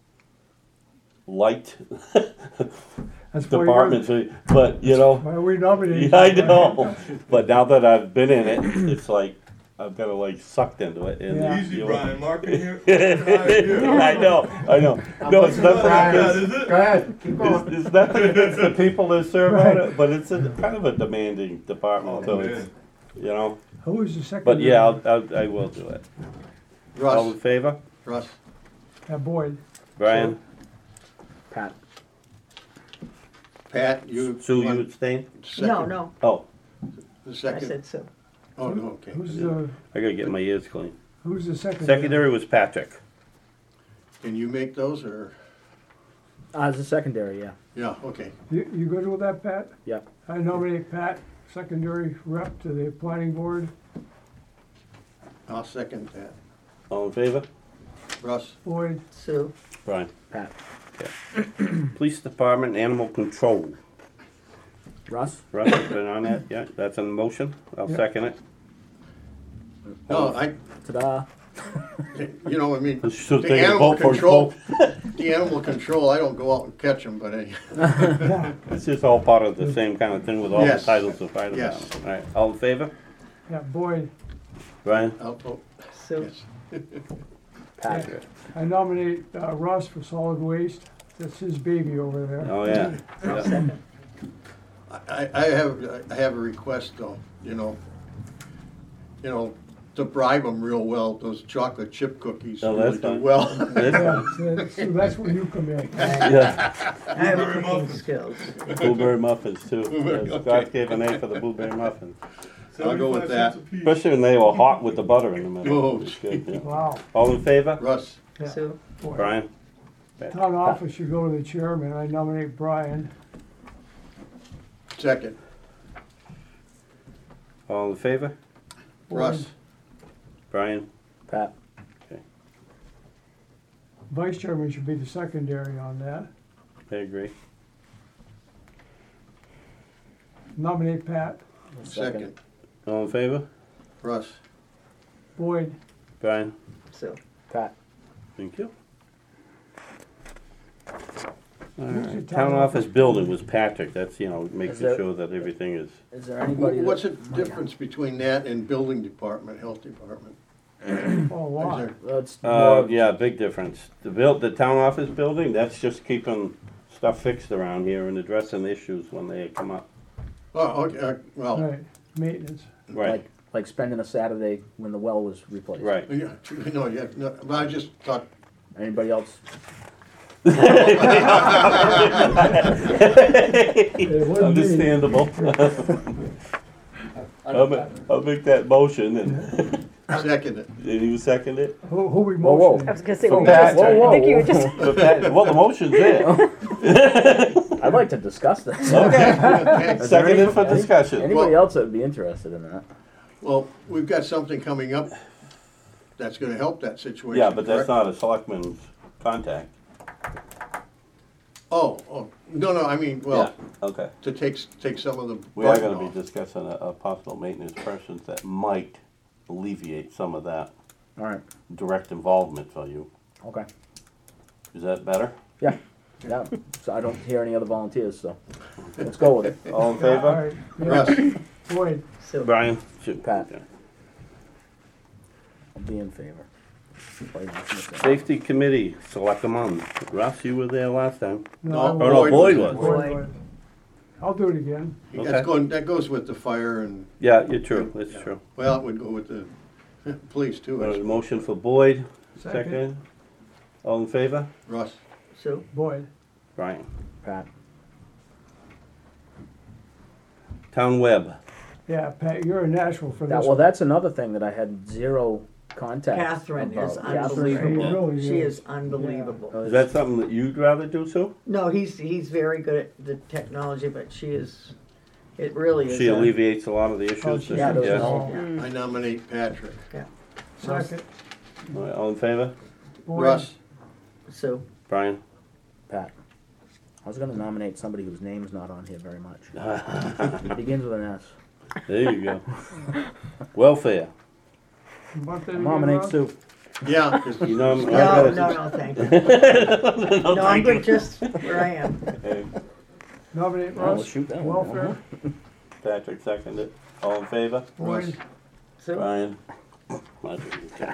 liked That's why departments, but, you know, Why we nominated. yeah, I know. But now that I've been in it, it's like, I've got like sucked into it. And Yeah. Easy, Brian, Mark in here. I know. No, it's nothing against, Go ahead, keep going. it's nothing against the people that serve on it, but it's a kind of a demanding department, so it's, you know. Who was the second? But yeah, I will do it. All in Russ? favor? Russ? Boyd, Brian? Pat. Pat, you? Sue, you want abstain? second? No, Oh, The I second? said Sue. Oh, no, okay. who's the, I gotta get my ears clean. who's the second? Secondary was Patrick. Can you make those, or? As a secondary, yeah. Yeah, okay. You good with that, Pat? Yeah. I nominate Pat, secondary rep to the planning board. I'll second that. All in favor? Russ? Boyd, Sue? Brian. Pat. Police Department, Animal Control. Russ? Russ, been on that? Yeah, that's in the motion. I'll Yeah. second it. No, I, Ta-da. you know, I mean, So the take a animal vote for control, the animal control, I don't go out and catch them, but I, yeah, It's just all part of the same kind of thing with all the Yes. titles of fire Yes. department. All right, all in favor? yeah, Boyd. Brian? I'll vote. Sue? Yes. Pat. I nominate Russ for solid waste. That's his baby over there. Oh, yeah. I'll Yeah. second. I have a request though, you know, to bribe them real well, those chocolate chip cookies Oh, really that's do fine. well. That's Yeah, fine. so that's where you come in. Yeah, I have cooking skills. blueberry muffins too. Blueberry, Scott okay. gave an A for the blueberry muffins. I'll go with that. Especially when they were hot with the butter in the middle. Oh, It's good, yeah. Wow. All in favor? Russ? Yeah. Sue? Boyd. Brian? Town office should go to the chairman. I nominate Brian. Second. All in favor? Boyd. Russ? Brian? Pat. Vice chairman should be the secondary on that. I agree. Nominate Pat. Second. All in favor? Russ? Boyd. Brian? Sue? Pat. Thank you. All Who's the right, town town office office building was Patrick, that's, you know, making Is that- sure that everything is, Is there anybody? What's the that- difference between that and building department, health department? Oh, Is wow. there- That's more, yeah, big difference. The town office building, that's just keeping stuff fixed around here and addressing issues when they come up. Oh, okay, well, Right, maintenance. Right, like spending a Saturday when the well was replaced. right. yeah, no, yeah, no, but I just thought Anybody else? It wouldn't be. Understandable. I'll make that motion and, Second it. and you second it? Who we Whoa, whoa. I motioning? was gonna say, For we Pat. just, Whoa, I think you were whoa. just, But that- Well, the motion's there. I'd like to discuss this. Okay. Is there Seconded for any- discussion. Anybody else that would be interested in that? Well, we've got something coming up that's gonna help that situation. Yeah, but that's correct? not a selectman's contact. Oh, no, I mean, well, Yeah, okay. to take some of the. We are burden gonna be off. discussing a possible maintenance persons that might alleviate some of that All right, direct involvement for you. okay. Is that better? Yeah, so I don't hear any other volunteers, so let's go with it. All in All favor? right, yeah. Russ, Boyd, So, Brian? Shoot. Pat. Okay. I'll be in favor. Safety Committee, select them on. Russ, you were there last time. No, Oh, no, Boyd was. Boyd. I'll do it again. Okay. that goes with the fire and, Yeah, you're true, that's true. well, it would go with the police too. I suppose. Motion for Boyd, Second. second. All in favor? Russ, so, Boyd. Brian. Pat, Town Web. Yeah, Pat, you're a natural for that, this well, one. that's another thing that I had zero contact Catherine is about. unbelievable. Yeah. Really She is. is unbelievable. Is that something that you'd rather do, Sue? No, he's very good at the technology, but she is, it really is. She a- alleviates a lot of the issues. Oh, she Yeah, that- those yes. are All all- I nominate Patrick. Second. right, all in favor? Boyd. Russ, So, Brian? Pat. I was gonna nominate somebody whose name's not on here very much. It begins with an S. There you go. Welfare. You want that again, Nominate Rob? Sue. yeah, 'cause You know, no, thank you. No, I'm good just where I am. Okay, Nominate Oh, we'll Russ. shoot that one. Welfare. Patrick seconded. All in favor? Boyd. So, Brian? Okay.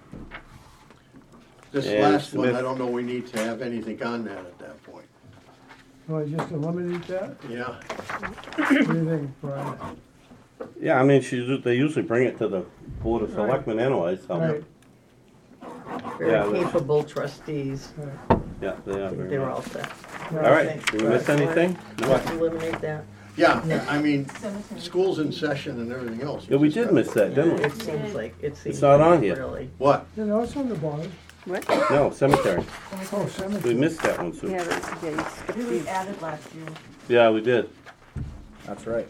this And last one, Smith. I don't know we need to have anything on that at that point. Want to just eliminate that? Yeah, What do you think, Brian? Yeah, I mean, they usually bring it to the Board of Right. Selectmen anyway, so. Right, very Yeah, capable trustees. right. Yeah, they are very They're much. all set. All right, did we miss anything? No. Let's eliminate that. yeah, I mean, school's in session and everything else. Yeah, we did miss that, didn't we? It seems like, it seems. not like on here. Really. What? You know, it's on the bottom. what? No, cemetery. Oh, We cemetery. missed that one, Sue. Yeah, you skipped these. added last year. Yeah, we did. That's right.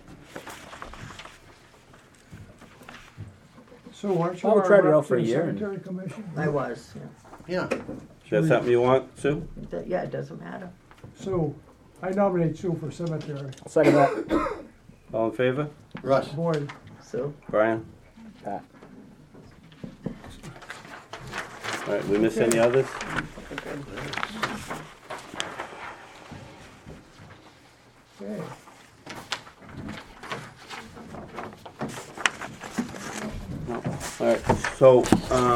So weren't you Well, we our tried it rep out for to a the year and- Cemetery commission? I was, yeah. Yeah, Is that something you want, Sue? Yeah, it doesn't matter. Sue, I nominate Sue for cemetery. I'll second that. All in favor? Russ, Boyd. So, Brian? Pat. All right, we miss any others? Okay. All right, so,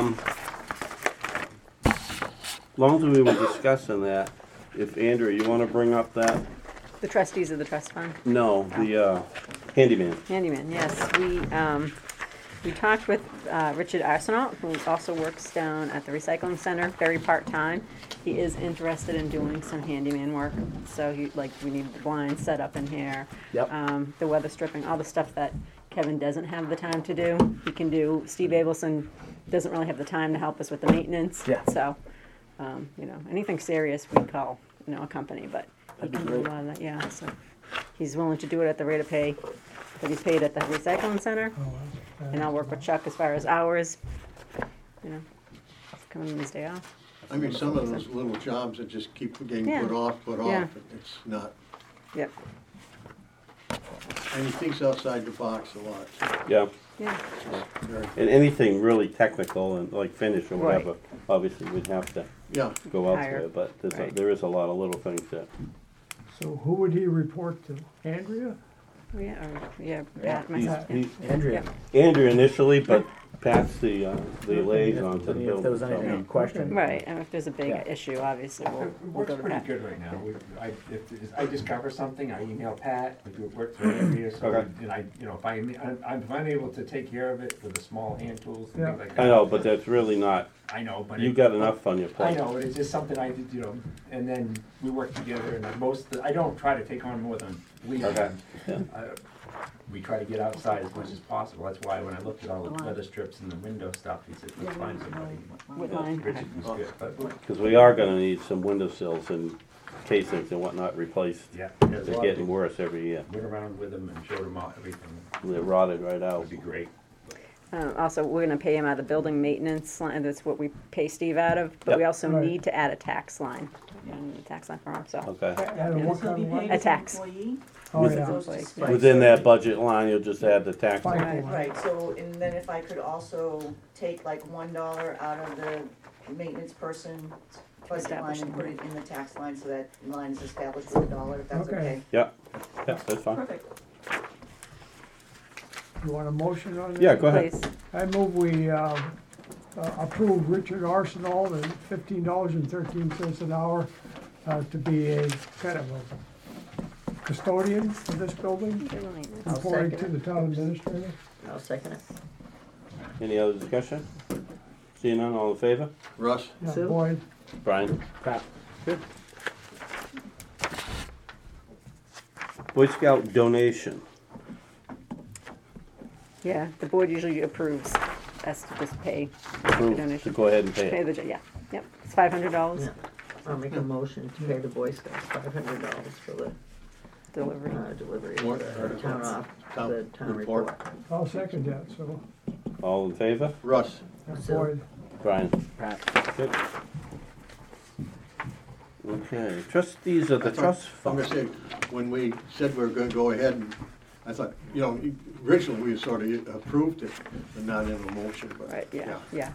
long as we were discussing that, if Andrew, you wanna bring up that? The trustees of the trust fund. No, the, handyman. Handyman, yes. We talked with Richard Arsenault, who also works down at the recycling center, very part-time. He is interested in doing some handyman work, so we need the blinds set up in here. Yep. The weather stripping, all the stuff that Kevin doesn't have the time to do, he can do. Steve Abelson doesn't really have the time to help us with the maintenance. Yeah. So, anything serious, we call, a company, but he That'd be can do a great. lot of that, yeah, so. He's willing to do it at the rate of pay that he's paid at the recycling center. Oh, well, And I'll work with Chuck as far as hours, coming in his day off. I mean, some of those little jobs that just keep getting Yeah. put off, Yeah. it's not, Yep, and he thinks outside the box a lot. Yeah, yeah, Very- and anything really technical and like finish or Right. whatever, obviously we'd have to Yeah, go Hire. elsewhere, but Right. there is a lot of little things that, So who would he report to? Andrea? Yeah, Pat, He's- myself, he- Andrea. Andrew initially, but Pat's the liaison to the If there building. was any question. Right, and if there's a big Yeah. issue, obviously, It we'll works go to pretty Pat. good right now. I discover something, I email Pat, we do it works very easier, so, Okay. and I, you know, if I'm able to take care of it with the small hand tools and Yeah. things like that. I know, but that's really not, I know, but. you got enough on your I plate. know, but it's just something I did, you know, and then we work together, and I don't try to take on more than we Okay, can. yeah. We try to get outside as much as possible, that's why when I looked at all the weather strips and the window stuff, he said, let's find somebody. What line? Richard was good, but, Because we are gonna need some windowsills and casings and whatnot replaced. yeah. They're getting worse every year. Went around with them and showed them all, everything, They're rotted right that out. would be great. Also, we're gonna pay him out of the building maintenance line, that's what we pay Steve out of, but we Yep. also Right. need to add a tax line. A tax line for him, so. Okay. And what He'll kind be of line? paying A as an tax. employee. Oh, With- yeah. Goes to Like, Spike. Within that budget line, you'll just add the tax. Fine. Right, right, so, and then if I could also take like $1 out of the maintenance person budget line and put it in the tax line, so that line is established with $1, if that's Okay. okay. Yeah, yeah, that's fine. Perfect. You want a motion on that? Yeah, go ahead. Please. I move we approve Richard Arsenal at $15.13 an hour to be a kind of a custodian for this building, I'll reporting second to it. the town administrator. I'll second it. Any other discussion? Seeing none, all in favor? Russ? Yeah, Sue? Boyd, Brian? Pat? Good. Boy Scout donation. Yeah, the board usually approves us to just pay the Approve to donation. go ahead and pay Pay it. the, yeah, yep, it's $500 Yeah. I'll make a motion to pay the Boy Scouts $500 for the delivery. delivery of Warrant the article. town off, Town the town report. report. I'll second that, so, All in favor? Russ? yeah, Sue. Boyd. Brian? Pat? Good. Okay, trustees of the trust I'm fund. gonna say, when we said we were gonna go ahead and, I thought, you know, originally we sort of approved it, but not in a motion, but. Right, yeah.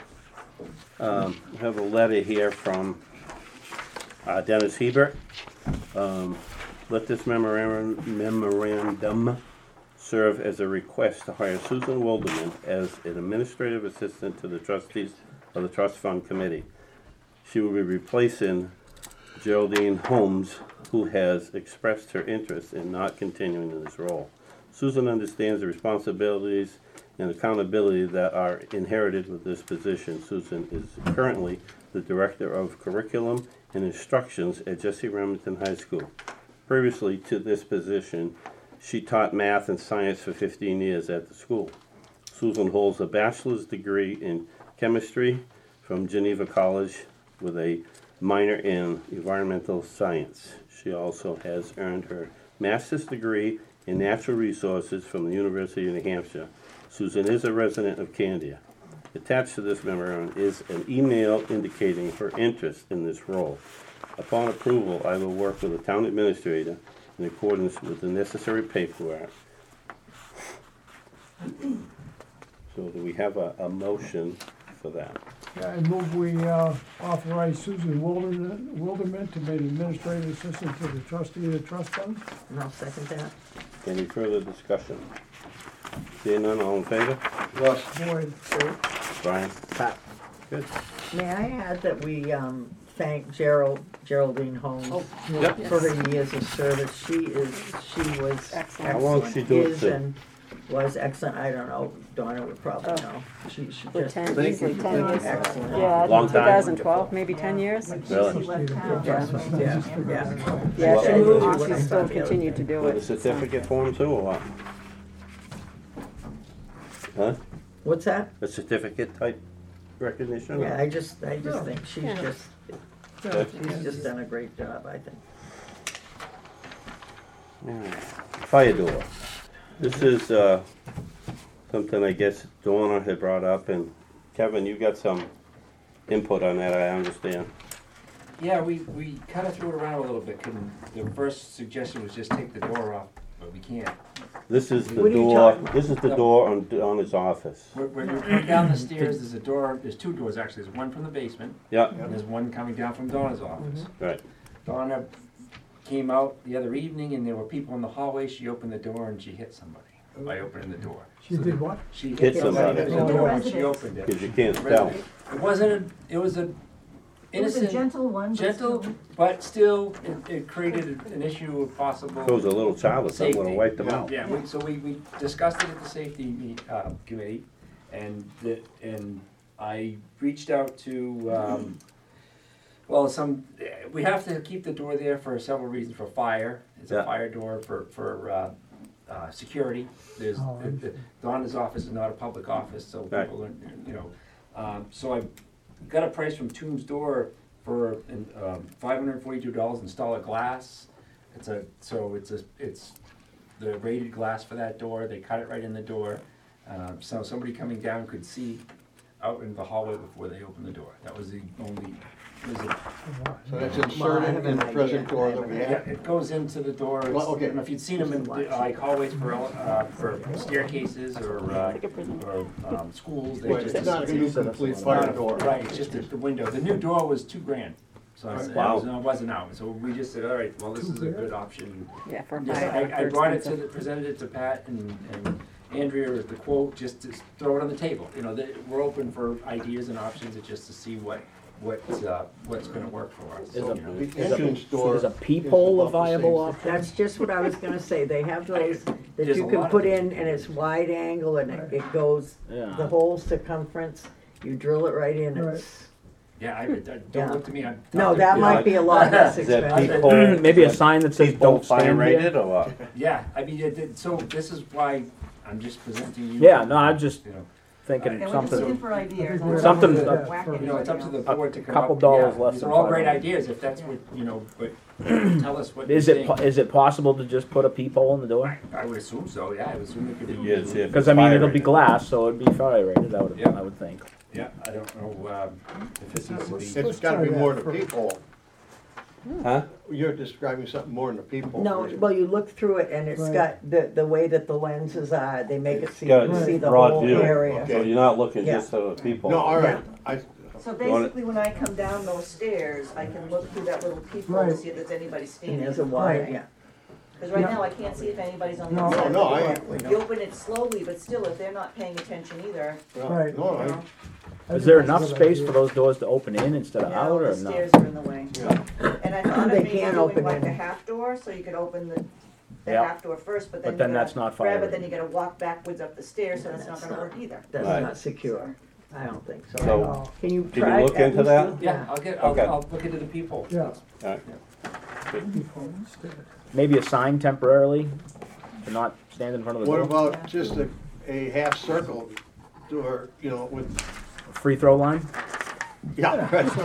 We have a letter here from Dennis Hebert. Let this memorandum serve as a request to hire Susan Wilderman as an administrative assistant to the trustees of the trust fund committee. She will be replacing Geraldine Holmes, who has expressed her interest in not continuing in this role. Susan understands the responsibilities and accountability that are inherited with this position. Susan is currently the Director of Curriculum and Instructions at Jesse Remington High School. Previously to this position, she taught math and science for 15 years at the school. Susan holds a bachelor's degree in chemistry from Geneva College with a minor in environmental science. She also has earned her master's degree in natural resources from the University of New Hampshire. Susan is a resident of Candia. Attached to this memorandum is an email indicating her interest in this role. Upon approval, I will work with the town administrator in accordance with the necessary paperwork. So do we have a motion for that? Yeah, I move we authorize Susan Wilderman to be an administrative assistant to the trustee of the trust fund. And I'll second that. Any further discussion? Seeing none, all in favor? Russ? Boyd, Sue? Brian? Pat? Good. May I add that we thank Geraldine Holmes Yep. for her years of service. She was Excellent. How long did she do it, Is Sue? and was excellent. I don't know, Donna would probably know. She For just 10, Thank easily you. 10 years. excellent. Yeah, Long time. 2012, maybe 10 years. Really? Yeah. Yeah, she Well, moved, she she still wouldn't continued to do With a it. so. certificate form too, or what? Huh? What's that? A certificate type recognition? or- Yeah, I just think she's Yeah. she's just done a great job, I think. Fire door. This is, something I guess Donna had brought up, and Kevin, you got some input on that, I understand. Yeah, we kind of threw it around a little bit, the first suggestion was just take the door off, but we can't. This is the What are you door, talking about? this is the door on Donna's office. When you come down the stairs, there's a door, there's two doors actually, there's one from the basement, Yeah, and there's one coming down from Donna's office. right. Donna came out the other evening and there were people in the hallway. She opened the door and she hit somebody by opening the door. She did what? She Hit somebody. in the door when she opened it. Because you can't tell. It wasn't, it was a innocent, gentle one. gentle, but still, it created an issue of possible. If it was a little child or something, would have Safety. wiped them out. Yeah, so we discussed it at the safety committee, and I reached out to, we have to keep the door there for several reasons, for fire, it's a Yeah. fire door, for security. There's, Oh, I see. Donna's office is not a public office, so Right. people are, you know, so I got a price from Tombs Door for $542 to install a glass. It's the rated glass for that door. They cut it right in the door, so somebody coming down could see out in the hallway before they open the door. That was the only. So that's Well, I inserted have in an the present idea. door that we Yeah, have? it goes into the door. Well, okay. I don't know if you'd seen them in like hallways for staircases or schools. They Right, just it's not a new complete fire door. Right, it's just the window. The new door was $2,000. So I said, Wow. it wasn't out. So we just said, all right, well, this is a good option. Yeah, for Just, fire. I brought it to, presented it to Pat and Andrea with the quote, just to throw it on the table. You know, we're open for ideas and options, it's just to see what's gonna work for us. Is So, a- you know. The entrance door. Is a peephole a viable option? That's just what I was gonna say, they have those that There's you a can lot of put them. in and it's wide angle and it goes, the Yeah. whole circumference, you drill it right in, Right. it's, Yeah, Yeah. don't look to me. no, that might be a lot less Is that expensive. peephole? Maybe a sign that says People don't fire stand rated here? or what? Yeah, I mean, so this is why I'm just presenting you. Yeah, no, I'm just You know, thinking And we're just looking something, for ideas. Something- Whack you know, it's up to the board to come couple up. dollars Yeah, less these than are all great $500. ideas, if that's what, you know, but tell us what you is it, think. is it possible to just put a peephole in the door? I would assume so, yeah, I would assume it could be. Yeah, see if Cause it's I mean, fire it'll be rated. glass, so it'd be fire rated, Yeah. I would think. Yeah, I don't know, if it needs to be. It's gotta be more than a peephole. Huh? You're describing something more than a peephole. No, well, you look through it and it's Right. got the way that the lenses are, they make it so you Got can a see the broad whole view. area. So you're not looking Yeah. just at the people. No, all right, I, So You want it- basically, when I come down those stairs, I can look through that little peephole to Right. see if there's anybody And standing. there's a wide, Right. yeah. Because right Yeah. now, I can't see if anybody's on the No. inside of the No, I- door. You open it slowly, but still, if they're not paying attention either, Right. no, you I, know. Is there enough space for those doors to open in instead of out No, or the no? stairs are in the way. And I thought of They maybe can doing open like in. a half door, so you could open the Yeah. half door first, but But then then you that's gotta not grab fire it, then you gotta walk backwards up the stairs, so that's not That's gonna not- work either. That's Right. not secure, I don't think so. So, Can you Can you try? look at into least that? look- Yeah, Okay. I'll look into the people. Yeah. alright. Maybe a sign temporarily to not stand in front of the what door? about just a half circle door, you know, with, Free throw line? yeah.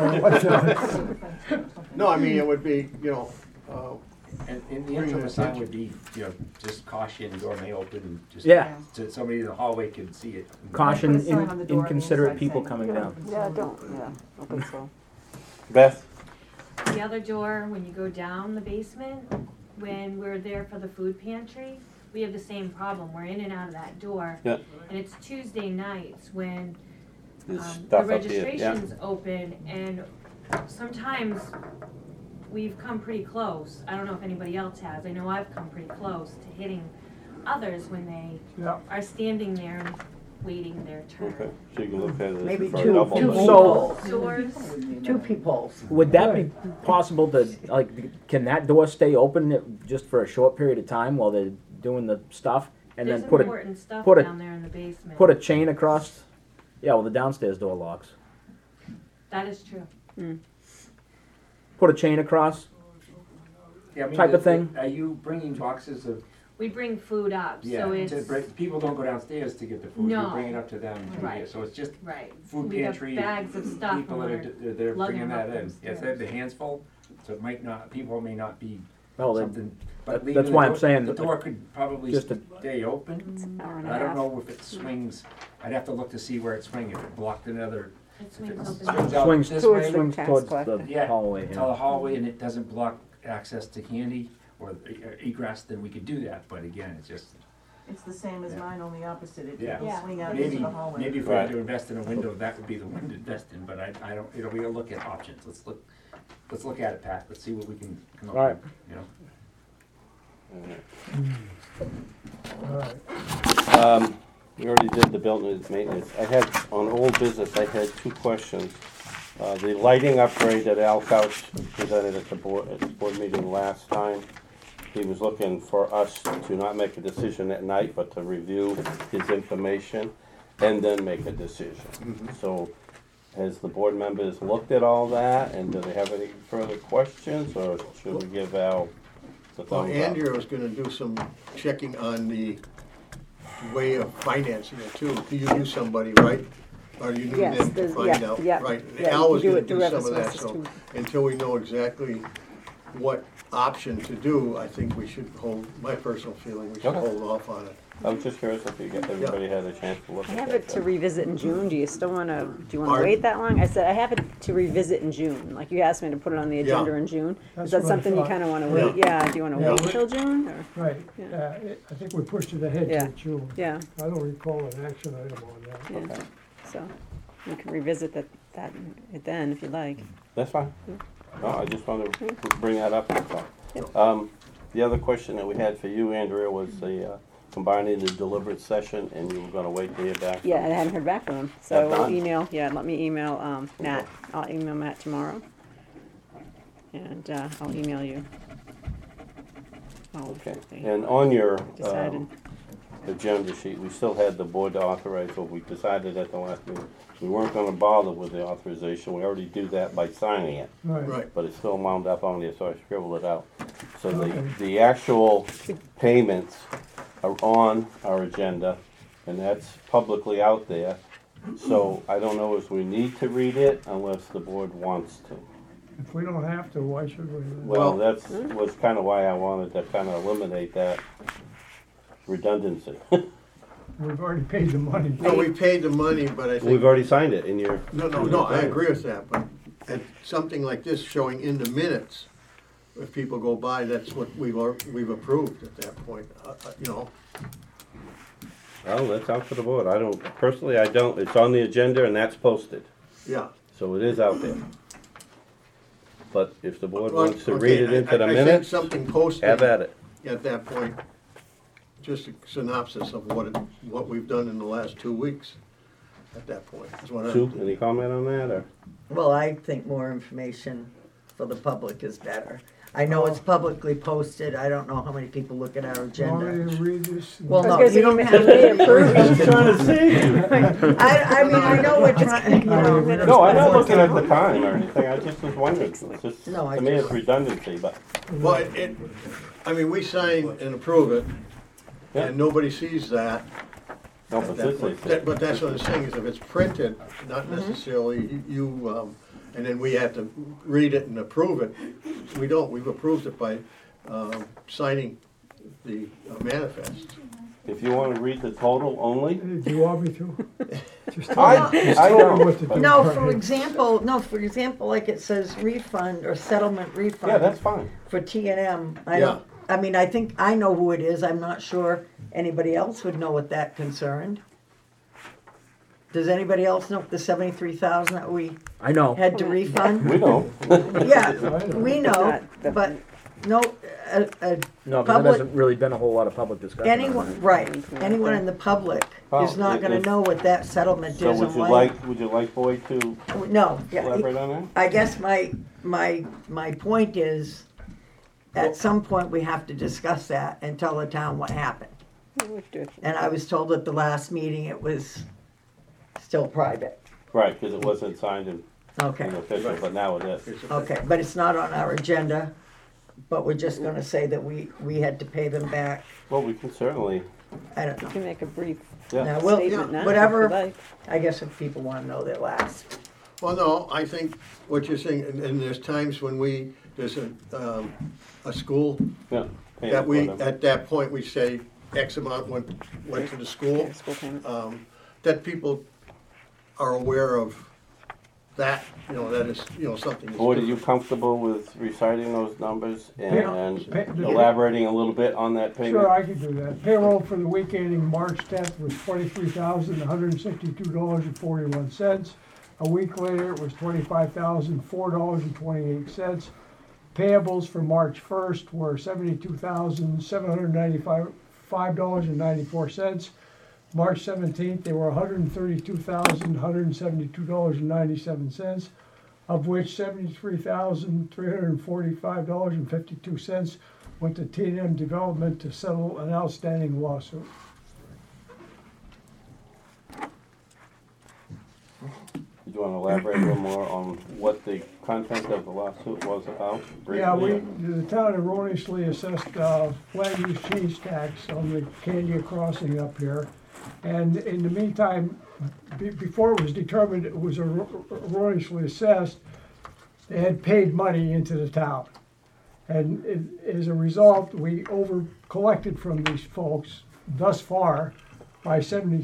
No, I mean, it would be, you know, And in the Bring interim, it a sign attention. would be, you know, just caution, door may open, just. Yeah. So somebody in the hallway can see it. Caution, Put a sign on the door on the inconsiderate inside people saying- coming down. Yeah, don't open slow. Beth? The other door, when you go down the basement, when we're there for the food pantry, we have the same problem. We're in and out of that door. Yeah. And it's Tuesday nights when There's the stuff up here, yeah. registration's open, and sometimes we've come pretty close. I don't know if anybody else has. I know I've come pretty close to hitting others when they Yeah. are standing there and waiting their Okay, turn. so you can look at it Maybe for a two double. peepholes. Doors, Two peepholes. Would that be possible to, like, can that door stay open just for a short period of time while they're doing the stuff? And there's then put important stuff put a- down there in the basement. a chain across? Yeah, well, the downstairs door locks. That is true. Put a chain across? Yeah, I mean, Type of thing. Are you bringing boxes of, We bring food up, yeah, so to it's, bring, people don't go downstairs to get the food, you No. bring it up to them. Right. So it's just right. food We have pantry, bags of stuff people that and are, they're lugging bringing them that up in. those Yes, they have the hands full, so it might not, people may not be Well, then, something, but that- leaving that's the why I'm door- saying the that, door could probably just a- stay open. Hour and a I don't half. know if it swings, I'd have to look to see where it swings, if it blocked another, It if swings it open. swings out swings, this towards, way. swings Tax towards collector. the Yeah. hallway. Tell the hallway and it doesn't block access to candy or egress, then we could do that, but again, it's just, It's the same as Yeah. mine, only opposite. It Yeah. can swing out maybe, into the hallway. maybe if we had Right. to invest in a window, that would be the one to invest in, but I don't, you know, we gotta look at options, let's look, let's look at it, Pat, let's see what we can come up All right. with, you know? All right. We already did the building maintenance. I had, on old business, I had two questions. The lighting upgrade that Al Couch presented at the board meeting last time, he was looking for us to not make a decision at night, but to review his information and then make a decision. So, has the board members looked at all that, and do they have any further questions, or should we give Al the Well, thumbs up? Andrea was gonna do some checking on the way of financing it too. Do you use somebody, right? Or you need Yes, them to there's- find yeah, out? yeah, Right, and yeah, Al you was can do gonna it do through some of that, Eversource so too. until we know exactly what option to do, I think we should hold, my personal feeling, we should Okay. hold off on it. I was just curious if everybody had a chance to look I at have that. it to revisit in June. Do you still wanna, do you wanna Pardon? wait that long? I said, I have it to revisit in June. Like you asked me to put it on the agenda Yeah. in June. That's Is that what I something you thought. kinda wanna wait? Yeah, do you wanna Yeah. wait until June or? Right, Yeah. I think we pushed it ahead Yeah. to June. Yeah, I don't recall an action item on that. yeah. Okay. So, we can revisit that then if you'd like. That's fine. No, I just wanted to bring that up. That's all. Yep. The other question that we had for you, Andrea, was the combining the deliberate session, and you were gonna wait to hear back. Yeah, I hadn't heard back from him, so That's we'll done. email, let me email, Matt. I'll email Matt tomorrow. And, I'll email you. Oh, Okay, and on your Decided. agenda sheet, we still had the board to authorize, what we decided at the last meeting. We weren't gonna bother with the authorization, we already do that by signing it, Right, but it's still wound up on there, so I scribbled it out. So Okay. the actual payments are on our agenda, and that's publicly out there. So I don't know if we need to read it unless the board wants to. If we don't have to, why should we? Well, that's was kind of why I wanted to kind of eliminate that redundancy. We've already paid the money. no, we paid the money, but I think. We've already signed it in your. No, I agree with that, but at something like this showing in the minutes, if people go by, that's what we've approved at that point, you know. Well, that's out to the board. I don't, personally, I don't. It's on the agenda and that's posted, Yeah. so it is out there. But if the board Well, wants to okay, read it into the I think minutes, something posted have at it. at that point, just a synopsis of what we've done in the last 2 weeks at that point, is what Sue, I'm. any comment on that, or? Well, I think more information for the public is better. I know it's publicly posted, I don't know how many people look at our Want me agenda. to read this? Well, I was no, gonna you say, don't you have may to. approve. Trying to save I mean, I know we're trying, you know. No, I'm not looking at the time or anything. I just was wondering. It's just, No, I to me, it's just- redundancy, but. Well, I mean, we sign and approve it, Yeah. and nobody sees that. No, at but that this point. is. But that's what I'm saying, is if it's printed, not Mm-hmm. necessarily you, and then we have to read it and approve it. We don't, we've approved it by signing the manifest. If you want to read the total only, Do you want me to? Just tell I me- just I tell me don't. what to do. No, for example, like it says refund or settlement refund. Yeah, that's fine. For T and M. I Yeah. don't, I mean, I think I know who it is, I'm not sure anybody else would know what that concerned. Does anybody else know the 73,000 that we I know. had to refund? We know. Yeah, we know, Not the- but no, No, because there Public- hasn't really been a whole lot of public discussion. on anyone, it. right, anyone in the public Well, is not gonna if- know what that settlement So is would and you why. would you like Boyd to No, yeah, elaborate on that? I guess my point is, at some point, we have to discuss that and tell the town what happened. And I was told at the last meeting it was still private. Right, because it wasn't signed and Okay, official, but now it is. okay, but it's not on our agenda, but we're just gonna say that we had to pay them back. Well, we can certainly, I don't You know. can make a brief yeah. Now, well, statement now, if whatever, you'd like. I guess if people wanna know their last. Well, no, I think what you're saying, and there's times when there's a school Yeah. paying that for we, them. at that point, we say X amount went to the school. School payment. That people are aware of that, that is, something. that's Boyd, are you different. comfortable with reciting those numbers and Pay- elaborating a little bit on that payment? Sure, I can do that. Payroll for the week ending March 10th was $23,162.41. A week later, it was $25,004.28. Payables for March 1st were $72,795.94. March 17th, they were $132,172.97, of which $73,345.52 went to T&M Development to settle an outstanding lawsuit. Do you want to elaborate a little more on what the content of the lawsuit was about? Yeah, briefly? the town erroneously assessed land use change tax on the Candia crossing up here. And in the meantime, before it was determined it was erroneously assessed, they had paid money into the town. And as a result, we over-collected from these folks thus far by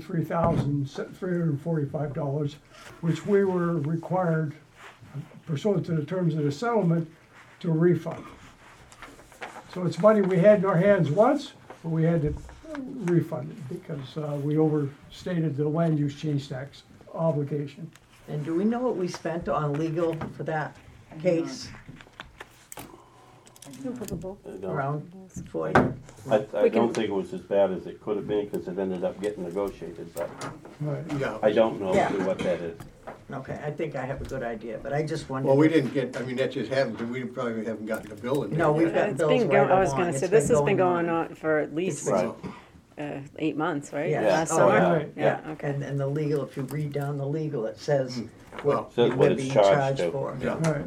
$73,345, which we were required, pursuant to the terms of the settlement, to refund. So it's money we had in our hands once, but we had to refund it because we overstated the land use change tax obligation. And do we know what we spent on legal for that case? Around 40? I don't think it was as bad as it could have been because it ended up getting negotiated, but Right. Yeah. I don't know Yeah. what that is. Okay, I think I have a good idea, but I just wondered. Well, we didn't get, I mean, that just happened, but we probably haven't gotten the bill in there. No, we've yet. got It's bills been right I was along. gonna It's say, this has been going on. on for at least Right. 8 months, right? Yeah. Last Oh, summer? yeah. Yeah, okay. And the legal, if you read down the legal, it says Well, Says what what we're it's being charged charged to. for. yeah. All right,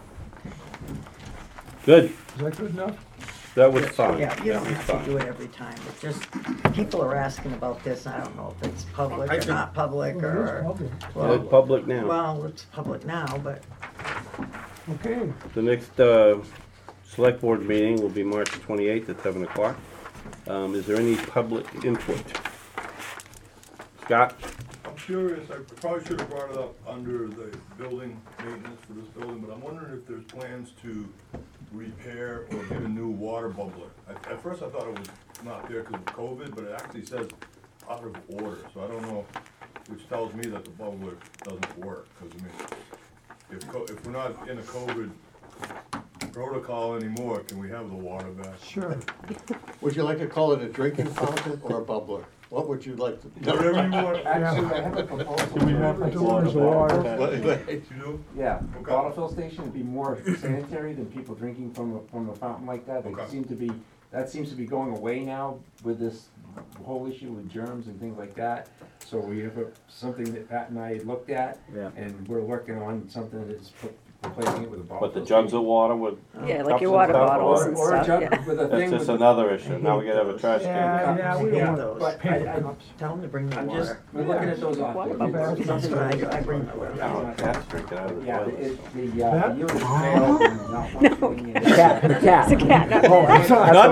Good, is that good enough? that was fine. Yeah, you That don't was have to fine. do it every time, but just, people are asking about this, I don't know if it's public I or think- not public, Well, it is or, public. It's public now. well, it's public now, but Okay, The next select board meeting will be March 28th at 7 o'clock. Is there any public input? Scott? I'm curious, I probably should have brought it up under the building maintenance for this building, but I'm wondering if there's plans to repair or get a new water bubbler. At first I thought it was not there because of COVID, but it actually says out of order, so I don't know, which tells me that the bubbler doesn't work, because I mean, if we're not in a COVID protocol anymore, can we have the water back? sure. Would you like to call it a drinking fountain or a bubbler? What would you like to? Whatever you want. Actually, I have a proposal. We have to doors of water. You do? Yeah, Okay. bottle fill station would be more sanitary than people drinking from a fountain like that. Okay. That seems to be going away now with this whole issue with germs and things like that. So we have something that Pat and I looked at, Yeah. and we're working on something that's replacing it with a bottle. But the fill jugs station. of water would, Yeah, Cups like your and water stuff, bottles or- and Or a stuff, jug yeah. with a that's thing just with. another issue. Now we gotta have a those. trash can. Yeah, we hate don't want those. But paper I- cups. Tell them to bring the I'm just, water. we're looking at those Water options. bubbles. It's That's something what that- I bring the water. Now, cats drink it out of the Yeah, toilet. the That? unit failed and not functioning. and- The cat. It's a cat, not Oh, I'm sorry. Not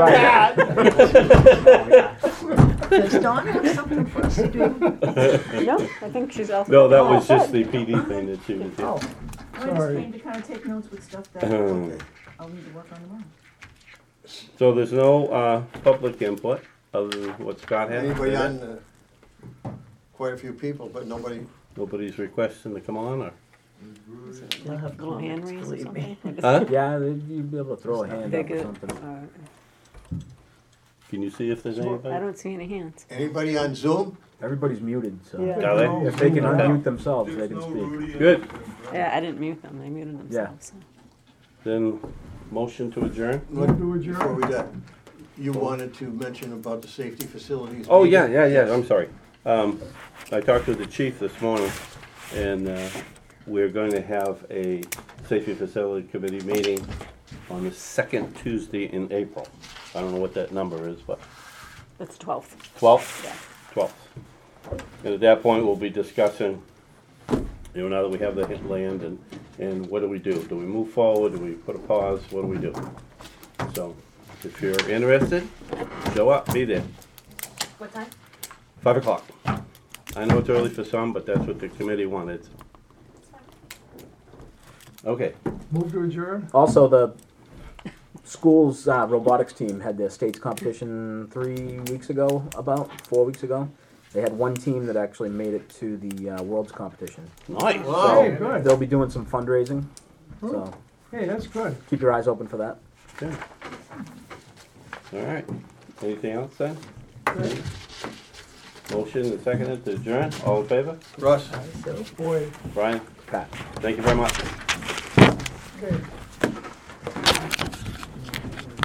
Does Dawn have something for us to do? No, I think she's all. No, that was just the PD thing that she was doing. Oh, I just Sorry. came to kind of take notes with stuff that I'll need to work on tomorrow. So there's no public input other than what Scott had? Anybody on, quite a few people, but nobody, Nobody's requesting to come on, or? they'll have Little hand comments, raise or believe me. something? Huh? Yeah, you'd be able to throw a hand They up or could- something. Can you see if there's I anybody? don't see any hands. anybody on Zoom? Everybody's muted, so Yeah. Are they? if they can Yeah. unmute themselves, they Just can no speak. Rudy and- Good. Yeah, I didn't mute them, they muted themselves. so. Then, motion to adjourn? Move to adjourn. Before we got, you wanted to mention about the safety facilities. Oh, meeting? yeah, I'm sorry. I talked to the chief this morning, and we're going to have a safety facility committee meeting on the second Tuesday in April. I don't know what that number is, but It's 12th. 12th? Yeah. 12th. And at that point, we'll be discussing, you know, now that we have the land, and what do we do? Do we move forward? Do we put a pause? What do we do? So, if you're interested, show up, be there. What time? 5 o'clock. I know it's early for some, but that's what the committee wanted. Okay, Move to adjourn. Also, the school's robotics team had their states competition 4 weeks ago, They had one team that actually made it to the World's competition. Nice. Hey, good. They'll be doing some fundraising, so Hey, that's good. keep your eyes open for that. Good. All right. Anything else then? Motion and seconded to adjourn. All in favor? Russ? Boy, Brian? Pat. Thank you very much. okay.